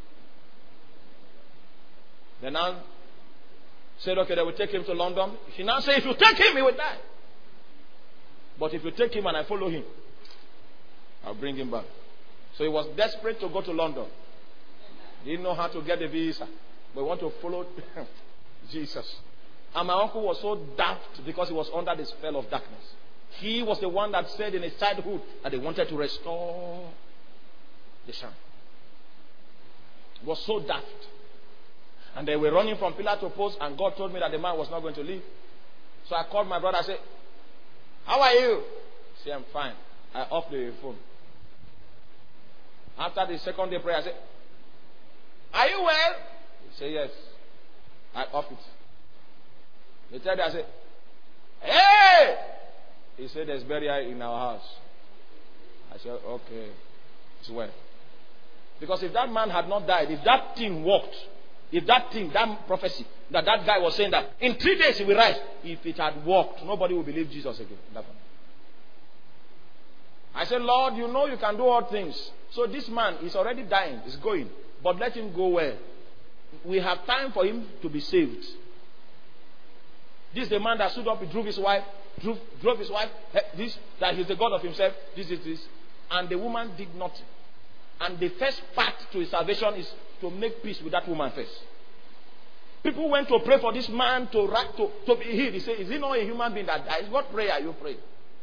Then now said, okay, they will take him to London. He now said, if you take him, he will die. But if you take him and I follow him, I'll bring him back. So he was desperate to go to London. He didn't know how to get a visa. But he wanted to follow Jesus. And my uncle was so daft because he was under the spell of darkness. He was the one that said in his childhood that they wanted to restore the shrine. He was so daft. And they were running from pillar to post, and God told me that the man was not going to leave. So I called my brother. I said, how are you? He said, I'm fine. I off the phone. After the second day prayer, I said, are you well? He said, yes. I off it. The third day, I said, hey! He said, there's burial in our house. I said, okay. It's well. Because if that man had not died, if that thing worked, if that thing, that prophecy, that that guy was saying that in three days he will rise, if it had worked, nobody would believe Jesus again. I said, Lord, you know you can do all things. So this man is already dying, is going. But let him go well. We have time for him to be saved. This is the man that stood up, he drove his wife, drove, drove his wife, this, that he's the God of himself, this is this. And the woman did nothing. And the first part to his salvation is to make peace with that woman first. People went to pray for this man to, to, to be healed. He said, is he not a human being that dies? What prayer you pray?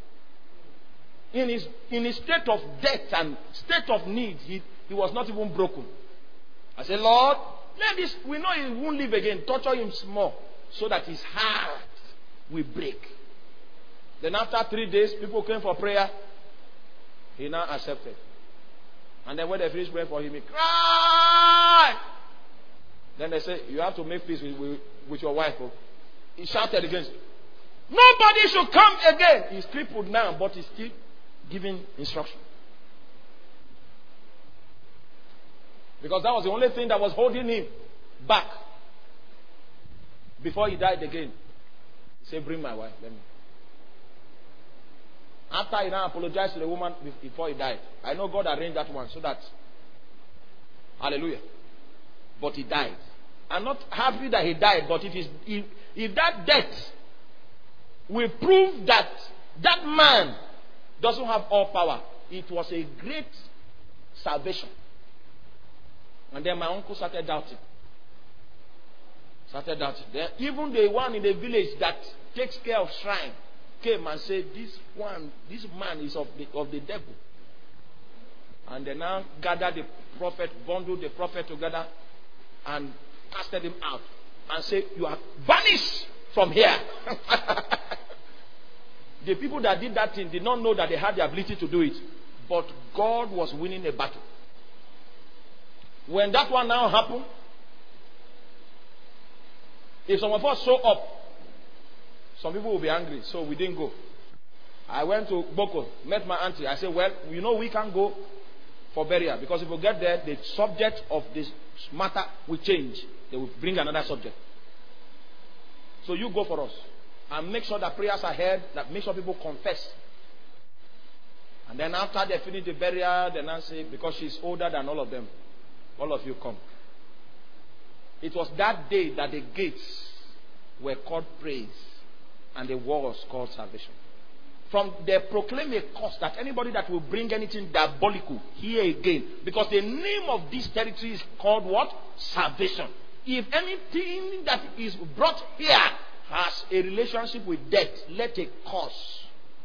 In his, in his state of death and state of need, he, he was not even broken. I said, Lord, let this, we know he won't live again. Torture him small so that his heart will break. Then after three days, people came for prayer. He now accepted. And then when they finished praying for him, he cried. Then they said, you have to make peace with, with, with your wife. Oh. He shouted against it. Nobody should come again. He's crippled now, but he's still giving instruction. Because that was the only thing that was holding him back. Before he died again. He said, bring my wife. Let me. After he now apologized to the woman before he died. I know God arranged that one so that. Hallelujah. But he died. I'm not happy that he died, but if, he's, if, if that death will prove that that man doesn't have all power, it was a great salvation. And then my uncle started doubting. Started doubting. Then even the one in the village that takes care of shrine came and said, this one, this man is of the, of the devil. And they now gathered the prophet, bundled the prophet together, and casted him out. And said, you are banished from here. The people that did that thing did not know that they had the ability to do it. But God was winning a battle. When that one now happened, if some of us show up, some people will be angry. So we didn't go. I went to Boko, met my auntie. I said, well, you know we can't go for burial. Because if we get there, the subject of this matter will change. They will bring another subject. So you go for us. And make sure that prayers are heard. That make sure people confess. And then after they finish the burial, then I say, because she's older than all of them, all of you come. It was that day that the gates were called praise and the walls called salvation. From they proclaim a curse that anybody that will bring anything diabolical here again, because the name of this territory is called what? Salvation. If anything that is brought here has a relationship with death, let a curse.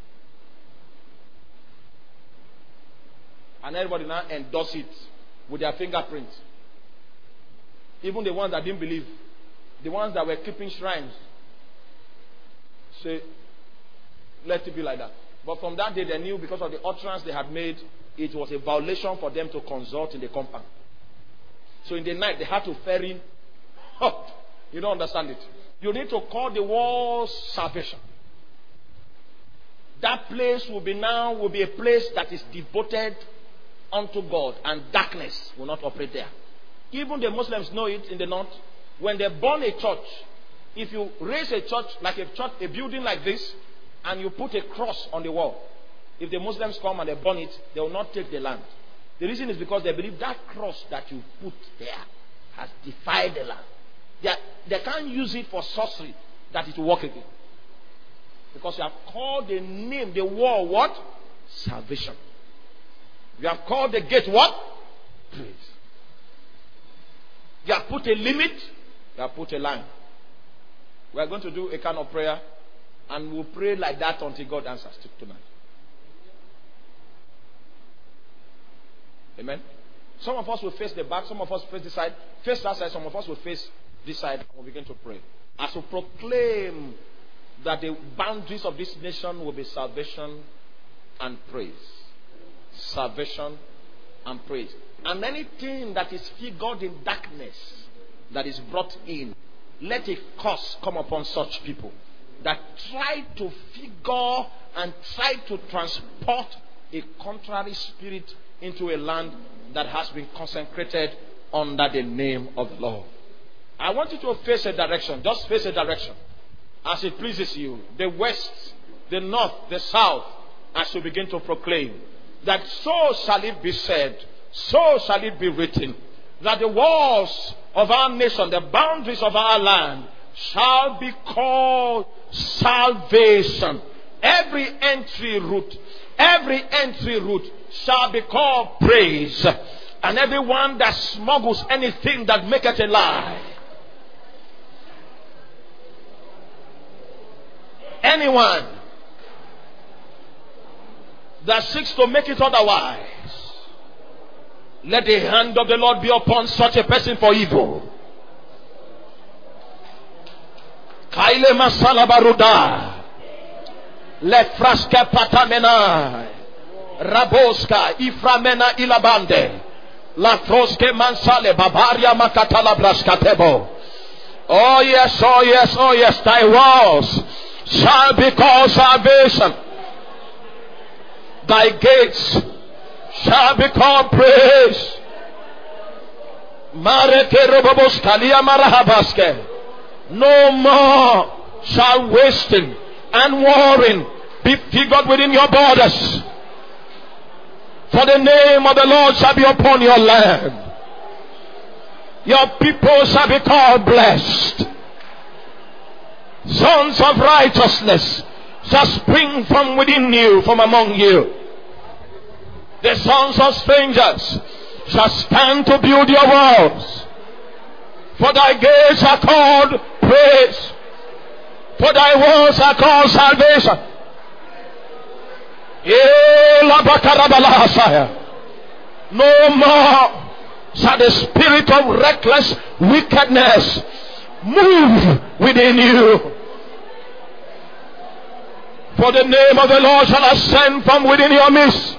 And everybody now endorse it with their fingerprint. Even the ones that didn't believe, the ones that were keeping shrines, say, let it be like that. But from that day they knew, because of the utterance they had made, it was a violation for them to consult in the compound. So in the night they had to ferry. Oh, you don't understand it. You need to call the walls salvation. That place will be now will be a place that is devoted unto God, and darkness will not operate there. Even the Muslims know it in the north. When they burn a church, if you raise a church like a church, a building like this, and you put a cross on the wall, if the Muslims come and they burn it, they will not take the land. The reason is because they believe that cross that you put there has defied the land. They, are, they can't use it for sorcery that it will work again. Because you have called the name, the wall, what? Salvation. You have called the gate what? Praise. You have put a limit. You have put a line. We are going to do a kind of prayer, and we'll pray like that until God answers tonight. Amen. Some of us will face the back. Some of us face this side. Face that side. Some of us will face this side. And we'll begin to pray. As we proclaim that the boundaries of this nation will be salvation and praise. Salvation and praise. And anything that is figured in darkness that is brought in, let a curse come upon such people that try to figure and try to transport a contrary spirit into a land that has been consecrated under the name of the Lord. I want you to face a direction. Just face a direction as it pleases you. The west, the north, the south, as you begin to proclaim that so shall it be said, so shall it be written, that the walls of our nation, the boundaries of our land, shall be called salvation. Every entry route, every entry route shall be called praise. And everyone that smuggles anything that maketh a lie, anyone that seeks to make it otherwise, let the hand of the Lord be upon such a person for evil. Kaile masala baruda, lefraske patamena, raboska iframena ilabande, lafroske mansale babaria makatala braskatebo. Oh yes, oh yes, oh yes, thy walls shall be called salvation. Thy gates shall be called praise. No more shall wasting and warring be figured within your borders. For the name of the Lord shall be upon your land. Your people shall be called blessed. Sons of righteousness shall spring from within you, from among you. The sons of strangers shall stand to build your walls. For thy gates are called praise. For thy walls are called salvation. No more shall the spirit of reckless wickedness move within you. For the name of the Lord shall ascend from within your midst.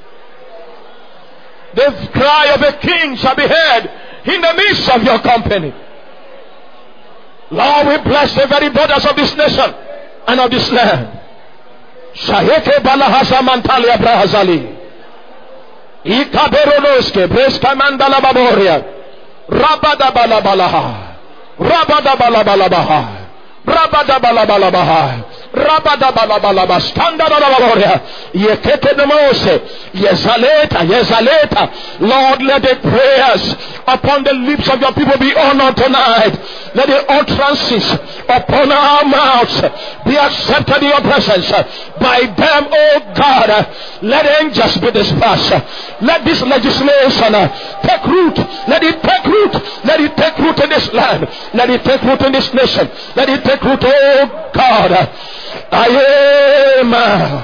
The cry of a king shall be heard in the midst of your company. Lord, we bless the very borders of this nation and of this land. Shaheke balahasa mantalia brahazali. Ikaberonoske breska mandala baboria. Rabada balabalaha. Rabada balabalabaha. Rabada balabalabaha. Rabada balabalaba. Standard of baboria. Yekete de mose. Yezaleta. Yezaleta. Lord, let the prayers upon the lips of your people be honored tonight. Let the utterances upon our mouths be accepted in your presence. By them, oh God, let angels be dispatched. Let this legislation take root. Let it take root. Let it take root in this land. Let it take root in this nation. Let it take root, oh God. I am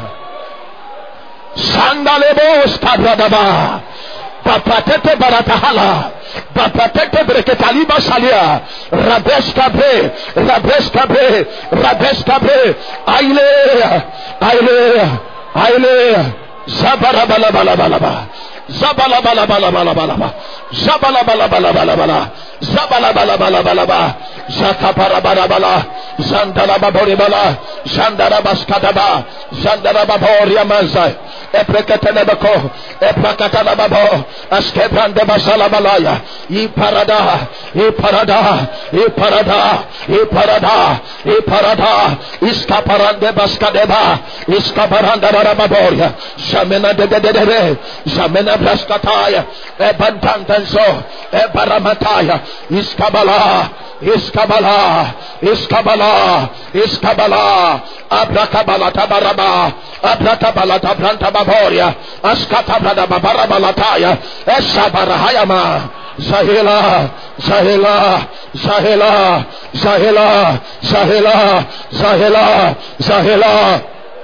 Sandalebos Kabradaba. Papatete baratahala. Papatete breketaliba salia. Rabeska bre. Rabeska bre. Rabeska bre. Aile. Aile. Aile. Zabara bala bala bala bala. Zabala bala bala bala bala. Zabala bala bala bala bala. Zabala bala bala bala bala. Zakapara bala bala. Zandala babori bala. Zandara baskadaba. Zandara babori amazai. Eprekatana bako. Eprakatana babo. Askebrande basala balaya. I parada. I parada. I parada. I parada. I parada. Iskaparande baskadeba. Iskaparanda baboria. Jamena de de de de. Jamena braskataya. Ebantantenso. Ebaramataya. Iskabala. Iskabala. Iskabala. Iskabala. Abrakabala tabaraba. Abrakabala tabranta baboria. Askatabrada babarabalataya. Esabarahayama. Zahila. Zahila. Zahila. Zahila. Zahila. Zahila. Zahila.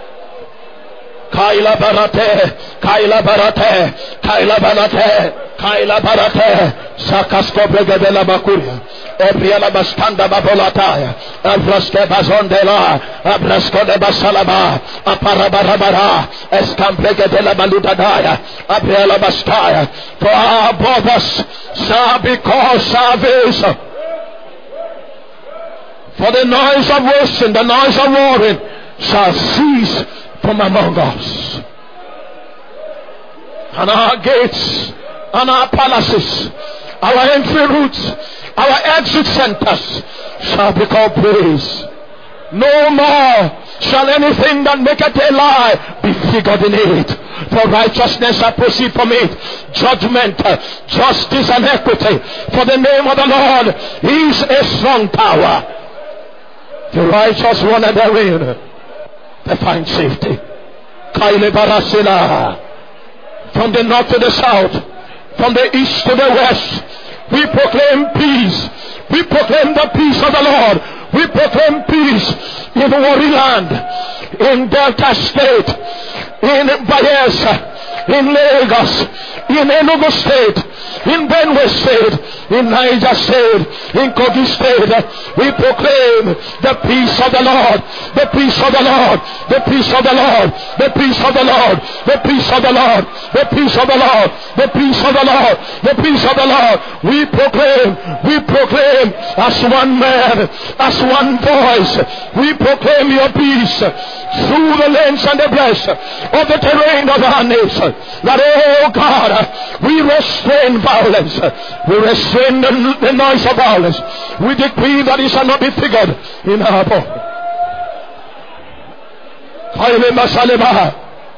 Kaila barate, Kaila barate, Kaila barate, Kaila barate, Sakasko bregedela bakuria, Ebriela bastanda babolataya, Abraske bazondela, Abrasko de basalaba, Aparabarabara, Escambregedela balutadaya, Abriela bastaya, for our brothers shall be called salvation. For the noise of washing, the noise of warring shall cease from among us, and our gates and our palaces, our entry routes, our exit centers shall be called praise. No more shall anything that maketh a lie be figured in it. For righteousness shall proceed from it, judgment, justice, and equity. For the name of the Lord is a strong tower. The righteous one therein, they find safety. Kaile barasila. From the north to the south, from the east to the west, we proclaim peace. We proclaim the peace of the Lord. We proclaim peace in Warri Land, in Delta State, in Bayelsa, in Lagos, in Enugu State, in Benue State, in Niger State, in Kogi State. We proclaim the peace of the Lord, the peace of the Lord, the peace of the Lord, the peace of the Lord, the peace of the Lord, the peace of the Lord, the peace of the Lord, the peace of the Lord. We proclaim, we proclaim as one man, as one voice. We proclaim your peace through the length and the breadth of the terrain of our nation. That, oh God, we restrain violence. We restrain the, the noise of violence. We decree that it shall not be figured in our body. Kaile masaleba.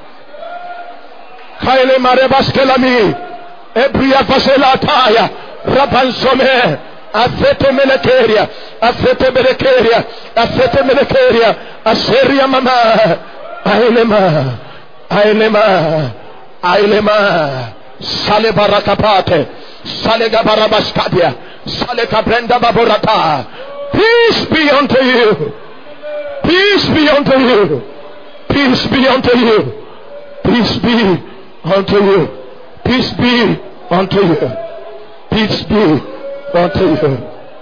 Kaile marebaskelami. Ebria vaselataya. Rabansome. Afete melekeria. Afete melekeria. Afete melekeria. Aseria mama. Ailema. Ailema. Ailema. Sale barakapate. Sale gabarabaskadia. Sale kabrenda baborata. Peace be unto you. Peace be unto you. Peace be unto you. Peace be unto you. Peace be unto you. Peace be unto you.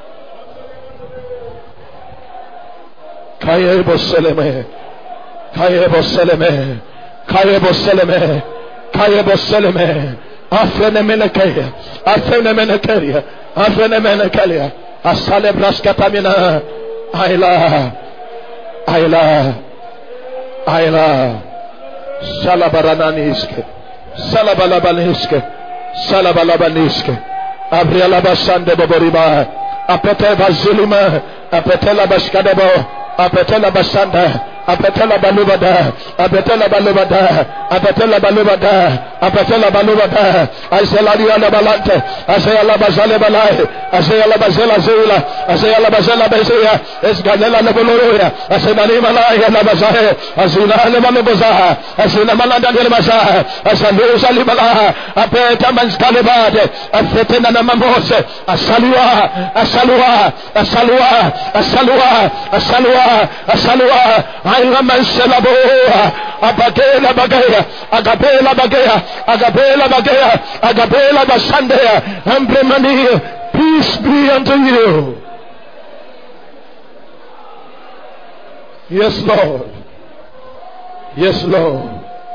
Kayebo seleme. Kayebo seleme. Kayebo seleme. Kayebo seleme. Afrene menekaya. Afrene menekaya. Afrene menekaya. Asale braskatamina. Ayla. Ayla. Ayla. Salabarananiske. Salabalabaniske. Salabalabaniske. Abrialabasande boboriba. Apete bazilima. Apete labaskadebo. Apete labasanda. Apetela balubada, apetela balubada, apetela balubada, apetela balubada. Aisela la balante, Aisela bazale balai, Aisela bazela zela, Aisela bazela bezea, Esganela la boloria, Aisela malaya la bazahe, Azula le malobaza, Aisela malanda le bazaha, Asalu salibala, apeta manskalebade, afetena na mamose, asalua, asalua, asalua, asalua, asalua, asalua. Aylaman Selaboa, Abagela Bagaya, Agabela Bagaya, Agabela Bagaya, Agabela Basandea, Embremani, peace be unto you. Yes, Lord. Yes, Lord.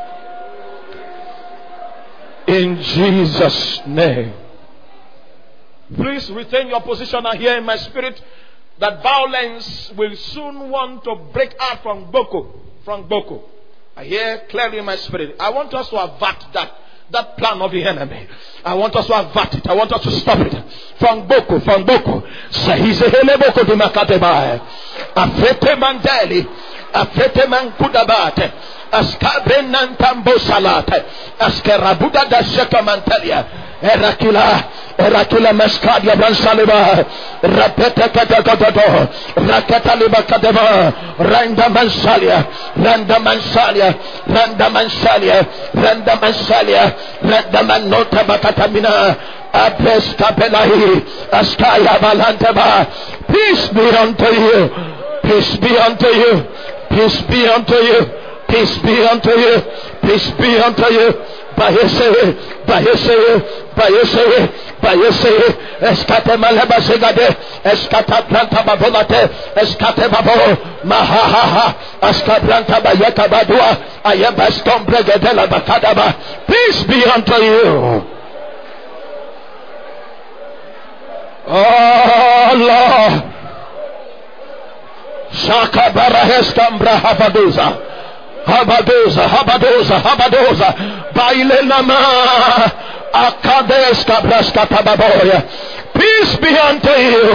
In Jesus' name. Please retain your position. I hear in my spirit that violence will soon want to break out from Boko. From Boko. I hear clearly in my spirit. I want us to avert that. That plan of the enemy. I want us to avert it. I want us to stop it. From Boko. From Boko. Sahizehele Boko di Makateba. Afete Mandeli. Afete Mankudabate. Askabenan Tambo Salate. Askerabuda da Sheka Mantelia. Erakila, Erakila Maskadia Bransaliba, Rapeta Katakato, Rakata Liba Kadeva, Randa Mansalia, Randa Mansalia, Randa Mansalia, Randa Mansalia, Randa Manota Bakatamina, Apes Kapelahi, Askaya Balantaba. Peace be unto you, peace be unto you, peace be unto you, peace be unto you, peace be unto you. Bayese, Bayese, Bayese, Bayese, Escate Malaba Segade, Escata Planta Babolate, Escate Babo, Mahaha, Ascabranta Bayaka Badua, Ayabastom Bregadella Bakadaba. Peace be unto you. Oh Lord. Shaka Baraheskambra Habaduza. Habadoza, Habadoza, Habadoza, Bailenama, Akadeska Braskata Baboya. Peace be unto you.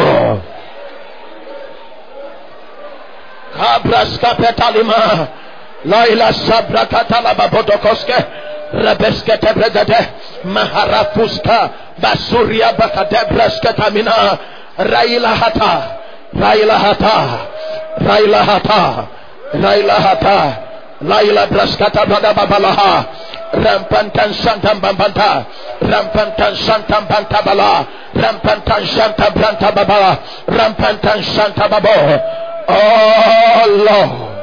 Kabraska Petalima, Laila Sabra Katalaba Bodokoske, Rebeske Tebregade, Maharafuska, Basuria Bakadebraska Tamina, Raila Hata, Raila Hata, Raila Hata, Raila Hata. Laila Braskata Bada Babalaha Rampantan Santam Bambanta Rampantan Santam Bantabala Rampantan Santa Branta Babala Rampantan Santa Babo. Oh Lord,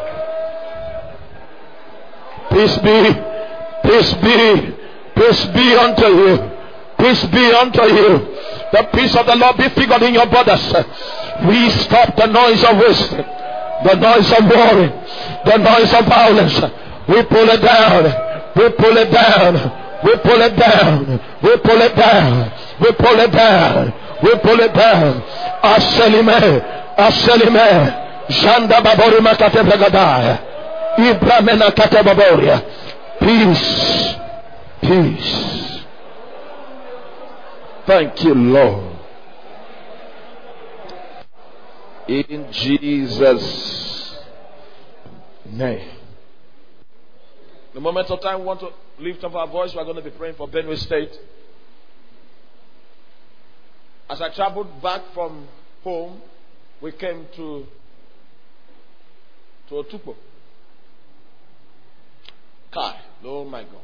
peace be, peace be, peace be unto you, peace be unto you. The peace of the Lord be figured in your borders. We stop the noise of waste, the noise of warring, the noise of violence. We pull it down. We pull it down. We pull it down. We pull it down. We pull it down. We pull it down. Aselime. Aselime. Janda babori makate bragadaya. Ibramena kate baboria. Peace. Peace. Thank you, Lord. In Jesus' name. The moment of time we want to lift up our voice. We are going to be praying for Benue State. As I traveled back from home, we came to to Otukpo. Kai, oh my God.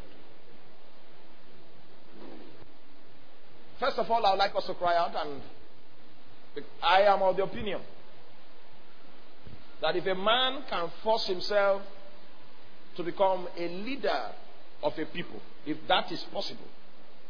First of all, I would like us to cry out, and I am of the opinion that if a man can force himself to become a leader of a people, if that is possible,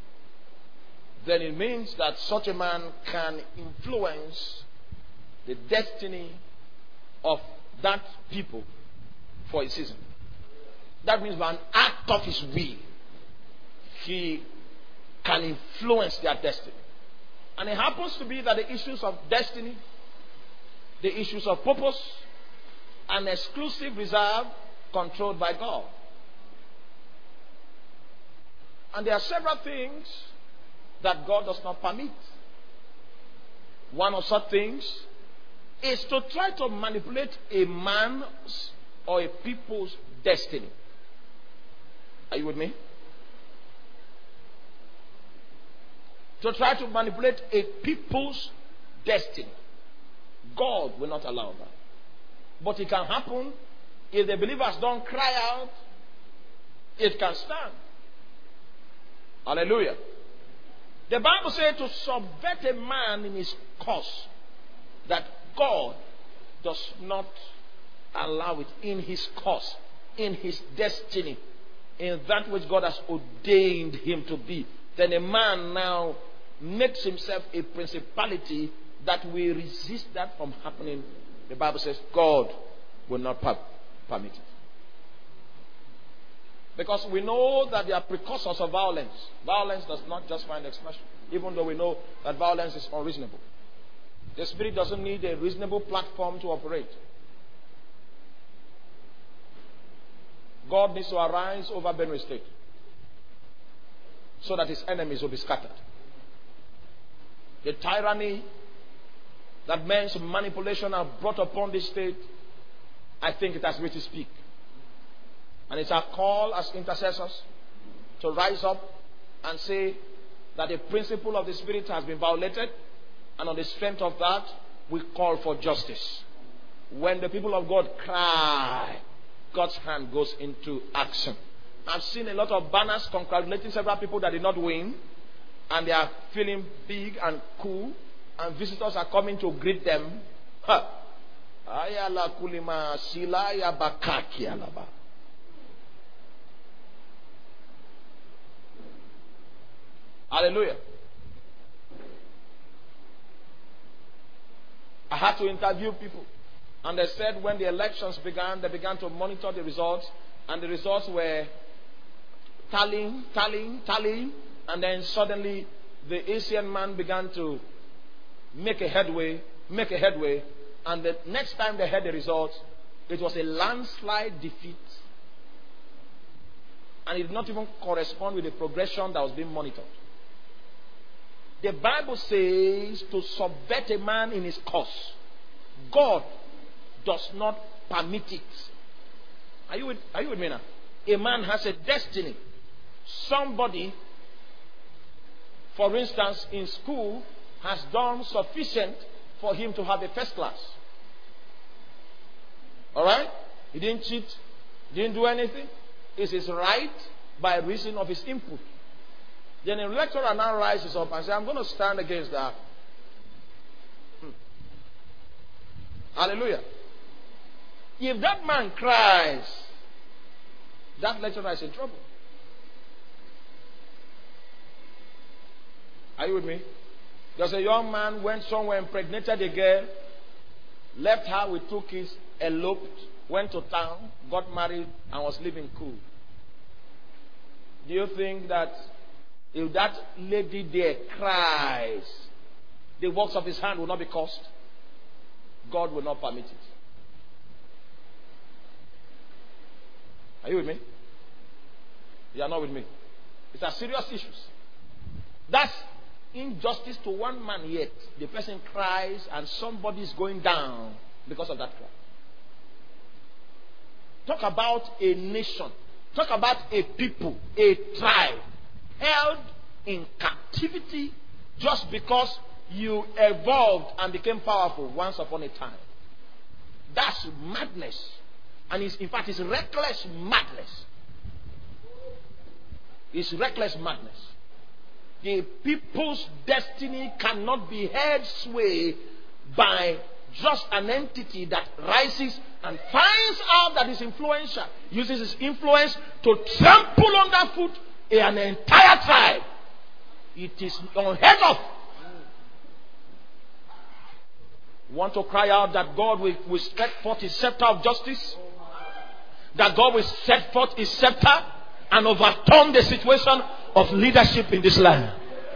then it means that such a man can influence the destiny of that people for a season. That means by an act of his will, he can influence their destiny. And it happens to be that the issues of destiny, the issues of purpose, an exclusive reserve controlled by God. And there are several things that God does not permit. One of such things is to try to manipulate a man's or a people's destiny. Are you with me? To try to manipulate a people's destiny. God will not allow that. But it can happen if the believers don't cry out. It can stand. Hallelujah. The Bible says to subvert a man in his course, that God does not allow it in his course, in his destiny, in that which God has ordained him to be. Then a man now makes himself a principality that will resist that from happening. The Bible says God will not permit it. Because we know that they are precursors of violence. Violence does not just find expression, even though we know that violence is unreasonable. The Spirit doesn't need a reasonable platform to operate. God needs to arise over Benue State so that his enemies will be scattered. The tyranny that men's manipulation have brought upon this state, I think it has reached its peak. And it's our call as intercessors to rise up and say that the principle of the Spirit has been violated, and on the strength of that, we call for justice. When the people of God cry, God's hand goes into action. I've seen a lot of banners congratulating several people that did not win, and they are feeling big and cool, and visitors are coming to greet them. Ha. Hallelujah. I had to interview people. And they said when the elections began, they began to monitor the results. And the results were tallying, tallying, tallying. And then suddenly the Asian man began to make a headway, make a headway. And the next time they heard the results, it was a landslide defeat. And it did not even correspond with the progression that was being monitored. The Bible says to subvert a man in his course. God does not permit it. Are you with, are you with me now? A man has a destiny. Somebody, for instance, in school, has done sufficient for him to have a first class. Alright? He didn't cheat, didn't do anything. It's his right by reason of his input. Then a lecturer now rises up and says, I'm going to stand against that. Hmm. Hallelujah. If that man cries, that lecturer is in trouble. Are you with me? There's a young man went somewhere, impregnated a girl, left her with two kids, eloped, went to town, got married, and was living cool. Do you think that if that lady there cries, the works of his hand will not be cursed? God will not permit it. Are you with me? You are not with me. It's a serious issue. That's injustice to one man yet. The person cries and somebody is going down because of that cry. Talk about a nation. Talk about a people, a tribe held in captivity just because you evolved and became powerful once upon a time. That's madness. And it's, in fact, it's reckless madness. It's reckless madness. The people's destiny cannot be held sway by just an entity that rises and finds out that is influential, uses his influence to trample underfoot an entire tribe. It is unheard of. Want to cry out that God will, will stretch forth his scepter of justice? That God will set forth his scepter and overturn the situation of leadership in this land.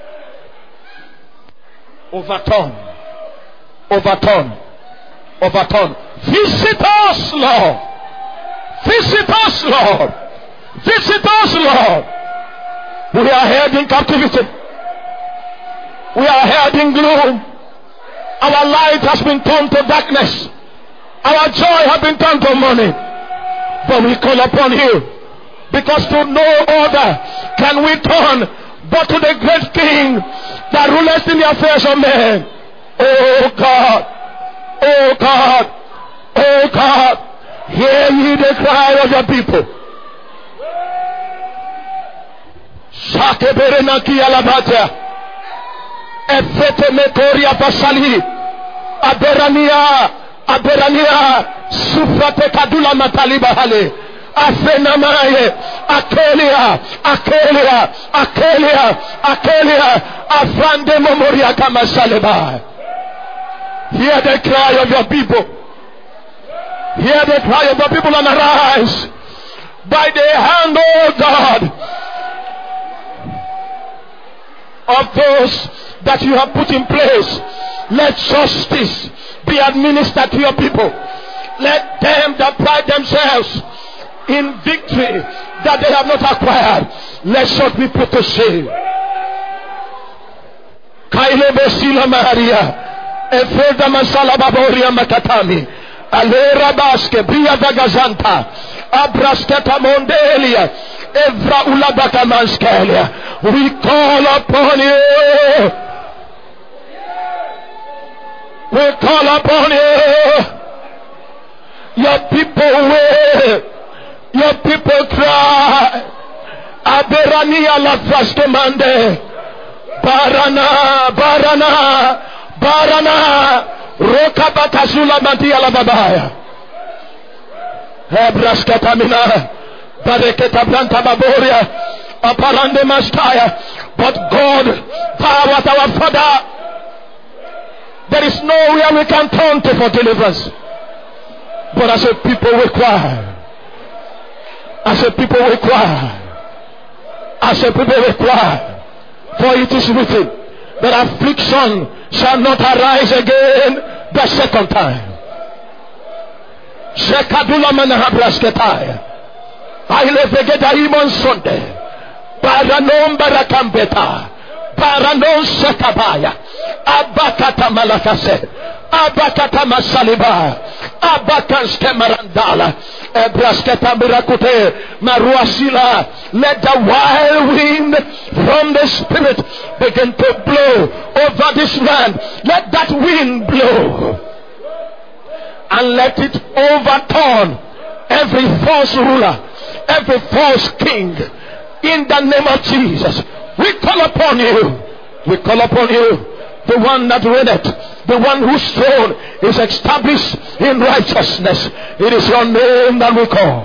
Overturn. Overturn. Overturn. Visit us, Lord. Visit us, Lord. Visit us, Lord. We are held in captivity. We are held in gloom. Our light has been turned to darkness. Our joy has been turned to mourning. But we call upon you, because to no other can we turn but to the great King that ruleth in the affairs of men. Oh God, oh God, oh God, hear ye the cry of your people. Shakeberenaki alabata, efete mekoria pasali, aberania, aberania, sufrate kadula mataliba hale. Afenamaye, Akelia, Akelia, Akelia, Akelia, Afrande Momoria Kamasaleba. Hear the cry of your people. Hear the cry of your people and arise. By the hand, oh God, of those that you have put in place, let justice be administered to your people. Let them that pride themselves in victory that they have not acquired, let such be put to shame. Kaile besila Maria, Efreda masala baboria makatami, Alera baske bria vagazanta, Abrasketa mondelia, Evra ulabaka manskelia. We call upon you. We call upon you. Your people will. Your people cry. Aberania la frastemande. Barana, Barana, Barana. Rokabatazula mantia la babaya. Hebraskatamina. Bareketa branta baboria. Aparande mastaya. But God, power our Father. There is nowhere we can turn to for deliverance. But as a people we cry. As a people we cry. As a people we cry. For it is written that affliction shall not arise again the second time. Shekadula manahabrasketaya. Aile vegeta imon sonde. Baranom barakambeta. Baranon sekabaya. Abakata malakase. Abakata masaliba. Abakanske marandala. Ebrasketa mirakute. Maruasila. Let the wild wind from the Spirit begin to blow over this land. Let that wind blow. And let it overturn every false ruler, every false king. In the name of Jesus. We call upon you. We call upon you. The one that reigneth, the one whose throne is established in righteousness. It is your name that we call.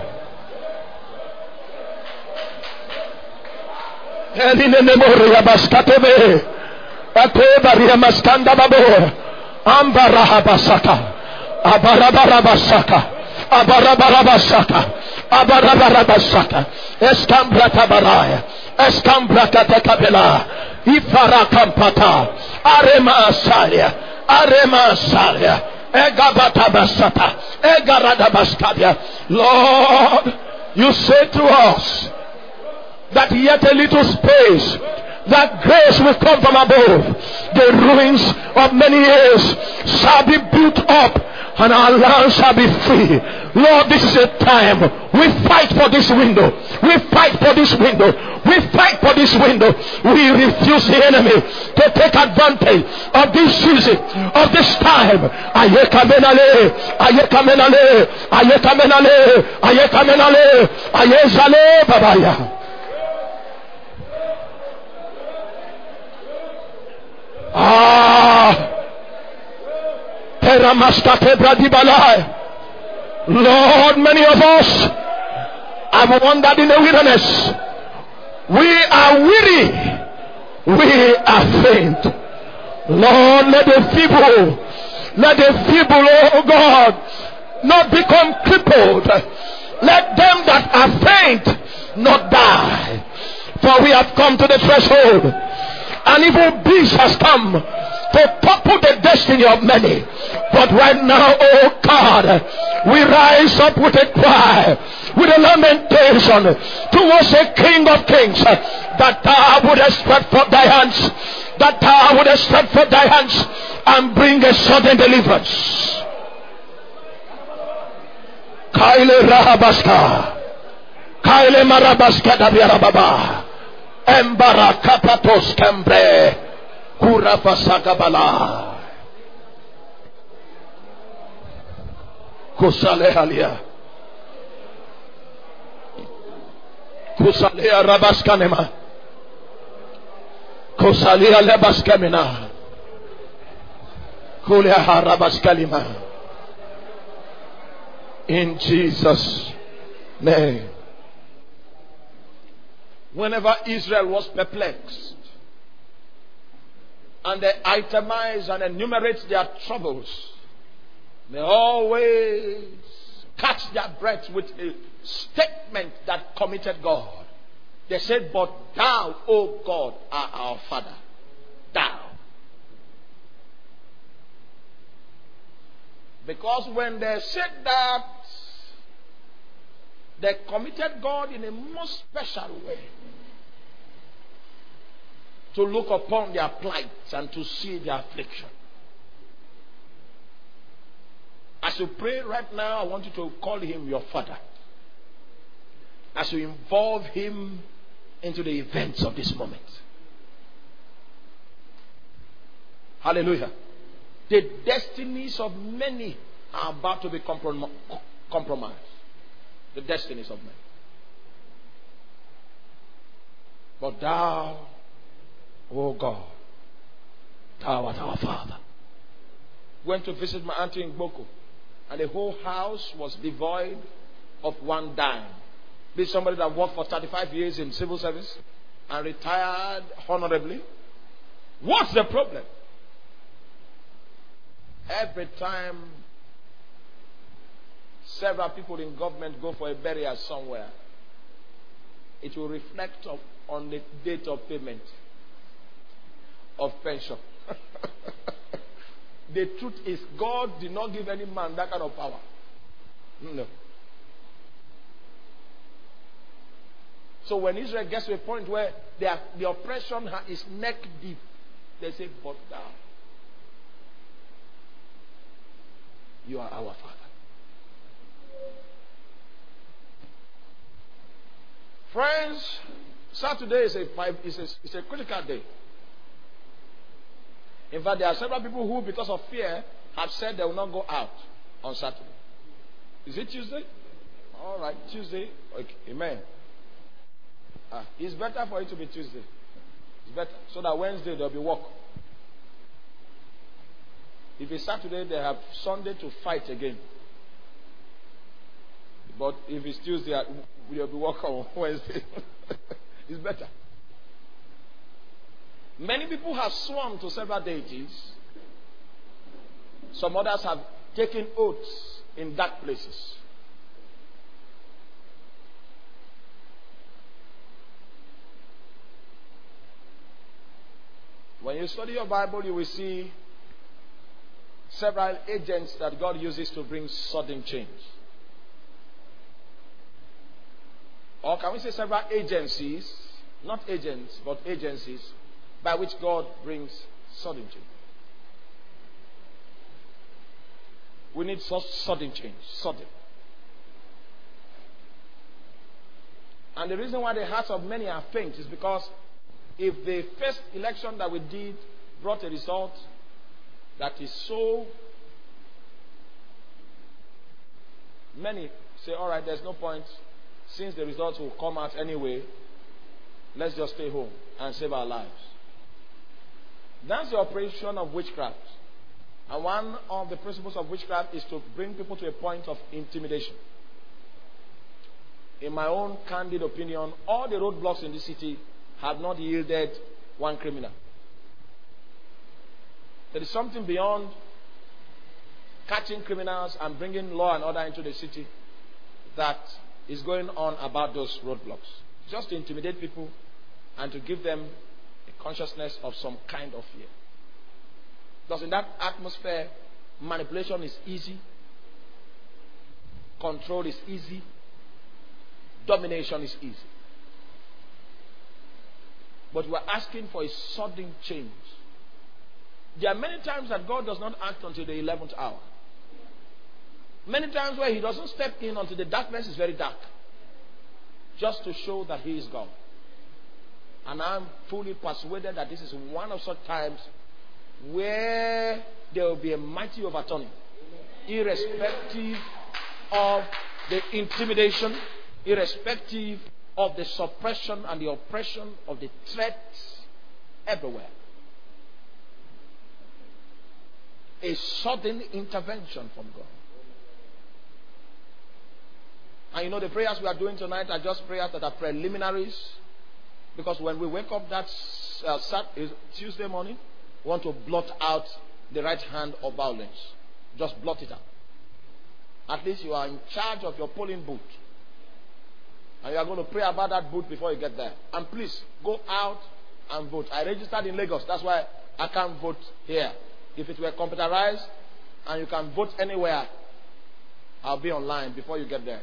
Escambrata baraya, escambrata tekabela, ifara kampata, arema salia, arema salia, egabata basata, egarada baskabia. Lord, you say to us that yet a little space, that grace will come from above. The ruins of many years shall be built up, and our land shall be free. Lord, this is a time. We fight for this window. We fight for this window. We fight for this window. We refuse the enemy to take advantage of this season, of this time. Ayekamenale, ayekamenale, ayekamenale, ayekamenale, ayezale babaya. Ah, Lord, many of us have wandered in the wilderness. We are weary we are faint. Lord, let the feeble, let the feeble, oh God, not become crippled. Let them that are faint not die. For we have come to the threshold. An evil beast has come to topple the destiny of many. But right now, oh God, we rise up with a cry, with a lamentation towards the King of Kings, that thou wouldest stretch forth thy hands, that thou wouldest stretch forth thy hands and bring a sudden deliverance. Kaile Rahabaska, Kaile Marabaska Dabiarababa, Embara Kapatos Cambre, Kurafasakabala. Kusale Halia, Kusalea Rabaskanema, Kusalia Lebaskamina, Kulia Harabaskalima. In Jesus' name. Whenever Israel was perplexed and they itemize and enumerate their troubles, they always catch their breath with a statement that committed God. They said, but thou, O God, are our Father. Thou. Because when they said that, they committed God in a most special way to look upon their plight and to see their affliction. As you pray right now, I want you to call him your Father. As you involve him into the events of this moment. Hallelujah. The destinies of many are about to be comprom- compromised. The destinies of men. But thou, O God, thou art our Father. Went to visit my auntie in Boko, and the whole house was devoid of one dime. Be somebody that worked for thirty-five years in civil service and retired honorably. What's the problem? Every time several people in government go for a burial somewhere, it will reflect of, on the date of payment of pension. The truth is, God did not give any man that kind of power. No. So when Israel gets to a point where they are, the oppression is neck deep, they say, but thou, you are our Father. Friends, Saturday is a, is, a, is a critical day. In fact, there are several people who, because of fear, have said they will not go out on Saturday. Is it Tuesday? All right, Tuesday. Okay. Amen. Ah, it's better for it to be Tuesday. It's better. So that Wednesday there will be work. If it's Saturday, they have Sunday to fight again. But if it's Tuesday, we'll be work on Wednesday. It's better. Many people have sworn to several deities. Some others have taken oaths in dark places. When you study your Bible, you will see several agents that God uses to bring sudden change. Or can we say several agencies, not agents, but agencies, by which God brings sudden change. We need such sudden change. Sudden. And the reason why the hearts of many are faint is because if the first election that we did brought a result that is so, many say, all right, there's no point. Since the results will come out anyway, let's just stay home and save our lives. That's the operation of witchcraft. And one of the principles of witchcraft is to bring people to a point of intimidation. In my own candid opinion, all the roadblocks in this city have not yielded one criminal. There is something beyond catching criminals and bringing law and order into the city that is going on about those roadblocks. Just to intimidate people and to give them a consciousness of some kind of fear. Because in that atmosphere, manipulation is easy, control is easy, domination is easy. But we're asking for a sudden change. There are many times that God does not act until the eleventh hour. Many times where He doesn't step in until the darkness is very dark. Just to show that He is God. And I'm fully persuaded that this is one of such times where there will be a mighty overturning. Irrespective of the intimidation, irrespective of the suppression and the oppression of the threats everywhere. A sudden intervention from God. And you know, the prayers we are doing tonight are just prayers that are preliminaries. Because when we wake up that uh, Saturday, Tuesday morning, we want to blot out the right hand of violence. Just blot it out. At least you are in charge of your polling booth. And you are going to pray about that booth before you get there. And please, go out and vote. I registered in Lagos. That's why I can't vote here. If it were computerized and you can vote anywhere, I'll be online before you get there.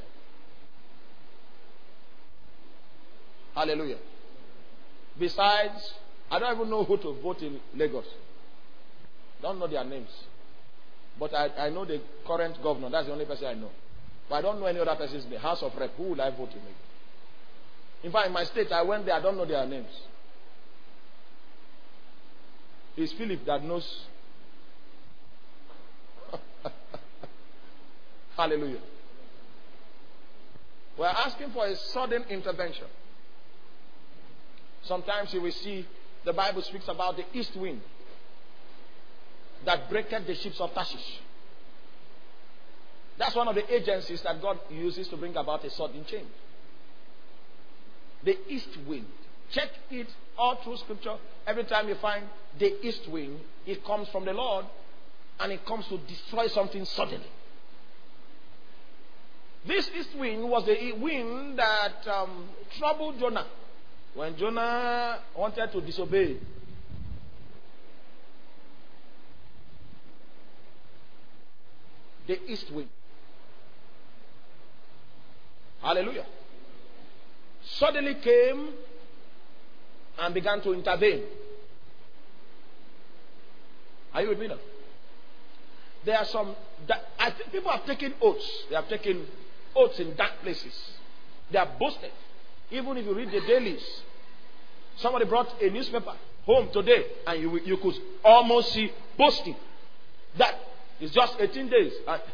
Hallelujah. Besides, I don't even know who to vote in Lagos. Don't know their names. But I, I know the current governor. That's the only person I know. But I don't know any other person's name. House of Rep. Who will I vote in Lagos? In fact, in my state, I went there. I don't know their names. It's Philip that knows. Hallelujah. We're asking for a sudden intervention. Sometimes you will see the Bible speaks about the east wind that breaketh the ships of Tarshish. That's one of the agencies that God uses to bring about a sudden change. The east wind. Check it all through Scripture. Every time you find the east wind, it comes from the Lord and it comes to destroy something suddenly. This east wind was the wind that um, troubled Jonah. When Jonah wanted to disobey, the east wind. Hallelujah. Suddenly came and began to intervene. Are you with me now? There are some, that, I think people have taken oaths. They have taken oaths in dark places. They are boasted. Even if you read the dailies, somebody brought a newspaper home today and you, you could almost see boasting. That is just eighteen days.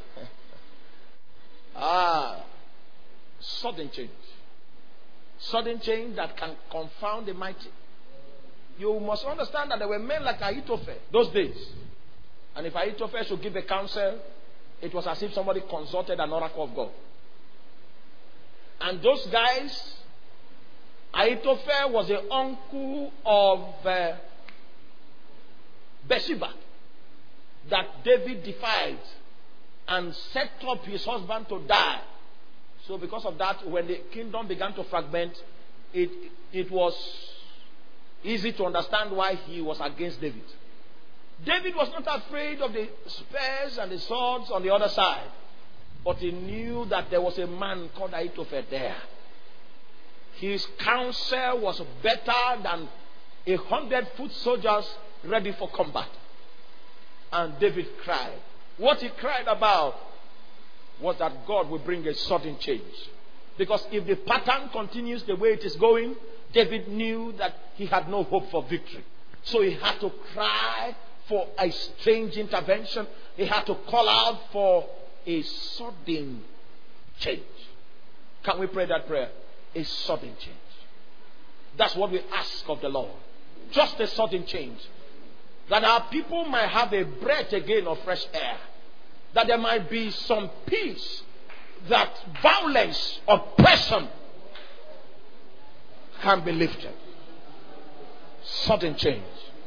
ah, sudden change. Sudden change that can confound the mighty. You must understand that there were men like Ahithophel those days. And if Ahithophel should give a counsel, it was as if somebody consulted an oracle of God. And those guys, Ahithophel was the uncle of uh, Bathsheba that David defied and set up his husband to die. So because of that, when the kingdom began to fragment, it, it was easy to understand why he was against David. David was not afraid of the spears and the swords on the other side. But he knew that there was a man called Ahithophel there. His counsel was better than a hundred foot soldiers ready for combat. And David cried. What he cried about was that God will bring a sudden change. Because if the pattern continues the way it is going, David knew that he had no hope for victory. So he had to cry for a strange intervention. He had to call out for a sudden change. Can we pray that prayer? A sudden change. That's what we ask of the Lord. Just a sudden change. That our people might have a breath again of fresh air. That there might be some peace. That violence, oppression can be lifted. Sudden change.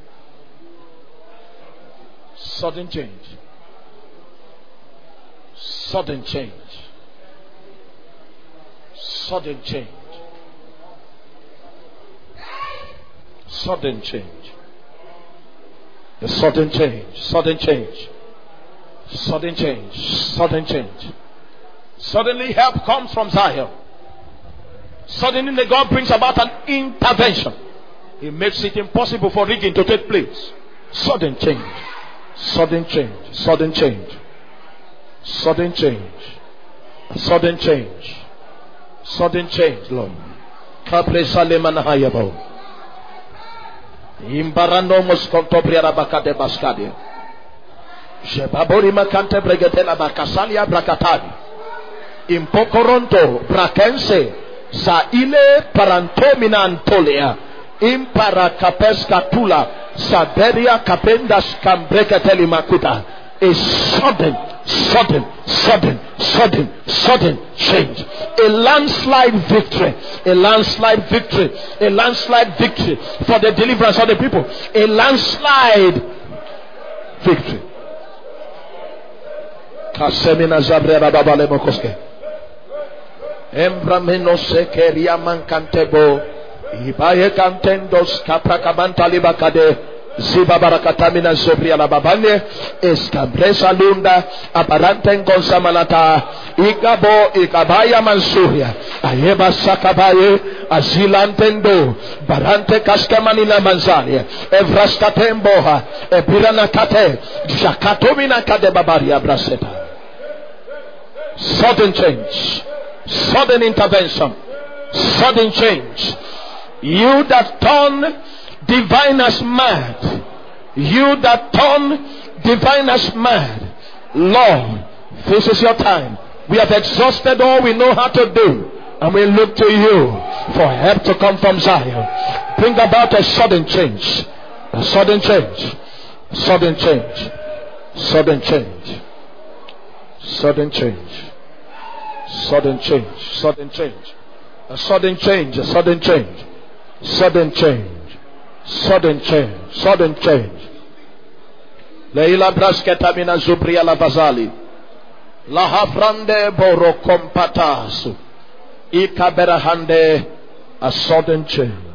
Sudden change. Sudden change. Sudden change. Sudden change. A sudden change. Sudden change. Sudden change. Sudden change. Suddenly help comes from Zion. Suddenly the God brings about an intervention. He makes it impossible for rigging to take place. Sudden change. Sudden change. Sudden change. Sudden change. Sudden change. Sudden change, Lord. Kapre Saleman Hayabo. Imbarano Moscontobria Bacade Bascadia. Jebabori Macante Bregatela Bacasalia Bracatali. Impocoronto Bracense. Saile Parantomina Antolia. Impara Capesca Tula. Saberia Capendas Cambrecateli Macuta. A sudden, sudden, sudden, sudden, sudden change. A landslide victory. A landslide victory. A landslide victory for the deliverance of the people. A landslide victory. Kasemina Zabrera Babale Mokoske. Embrameno Sekeria Mancantebo. Ibaye Cantendos Capracabanta Libacade. Ziba barakatamina sobria la babane escabresa lunda aparanten consamanata igabo ikabaya mansuria ayeba sakabaye azilantendo barante kaskamanina manzania evraskatemboha ebirana kate jakatomina kade babaria braseta. Sudden change, sudden intervention, sudden change. You that turn diviners mad, you that turn diviners mad, Lord, this is your time. We have exhausted all we know how to do, and we look to you for help to come from Zion. Bring about a sudden change, a sudden change, sudden change, sudden change, sudden change, sudden change, sudden change, a sudden change, a sudden change, sudden change. Sudden change, sudden change. Leila brasketa mina zubria la bazali. La hafrande boro kompatasu. Ika berahande, a sudden change.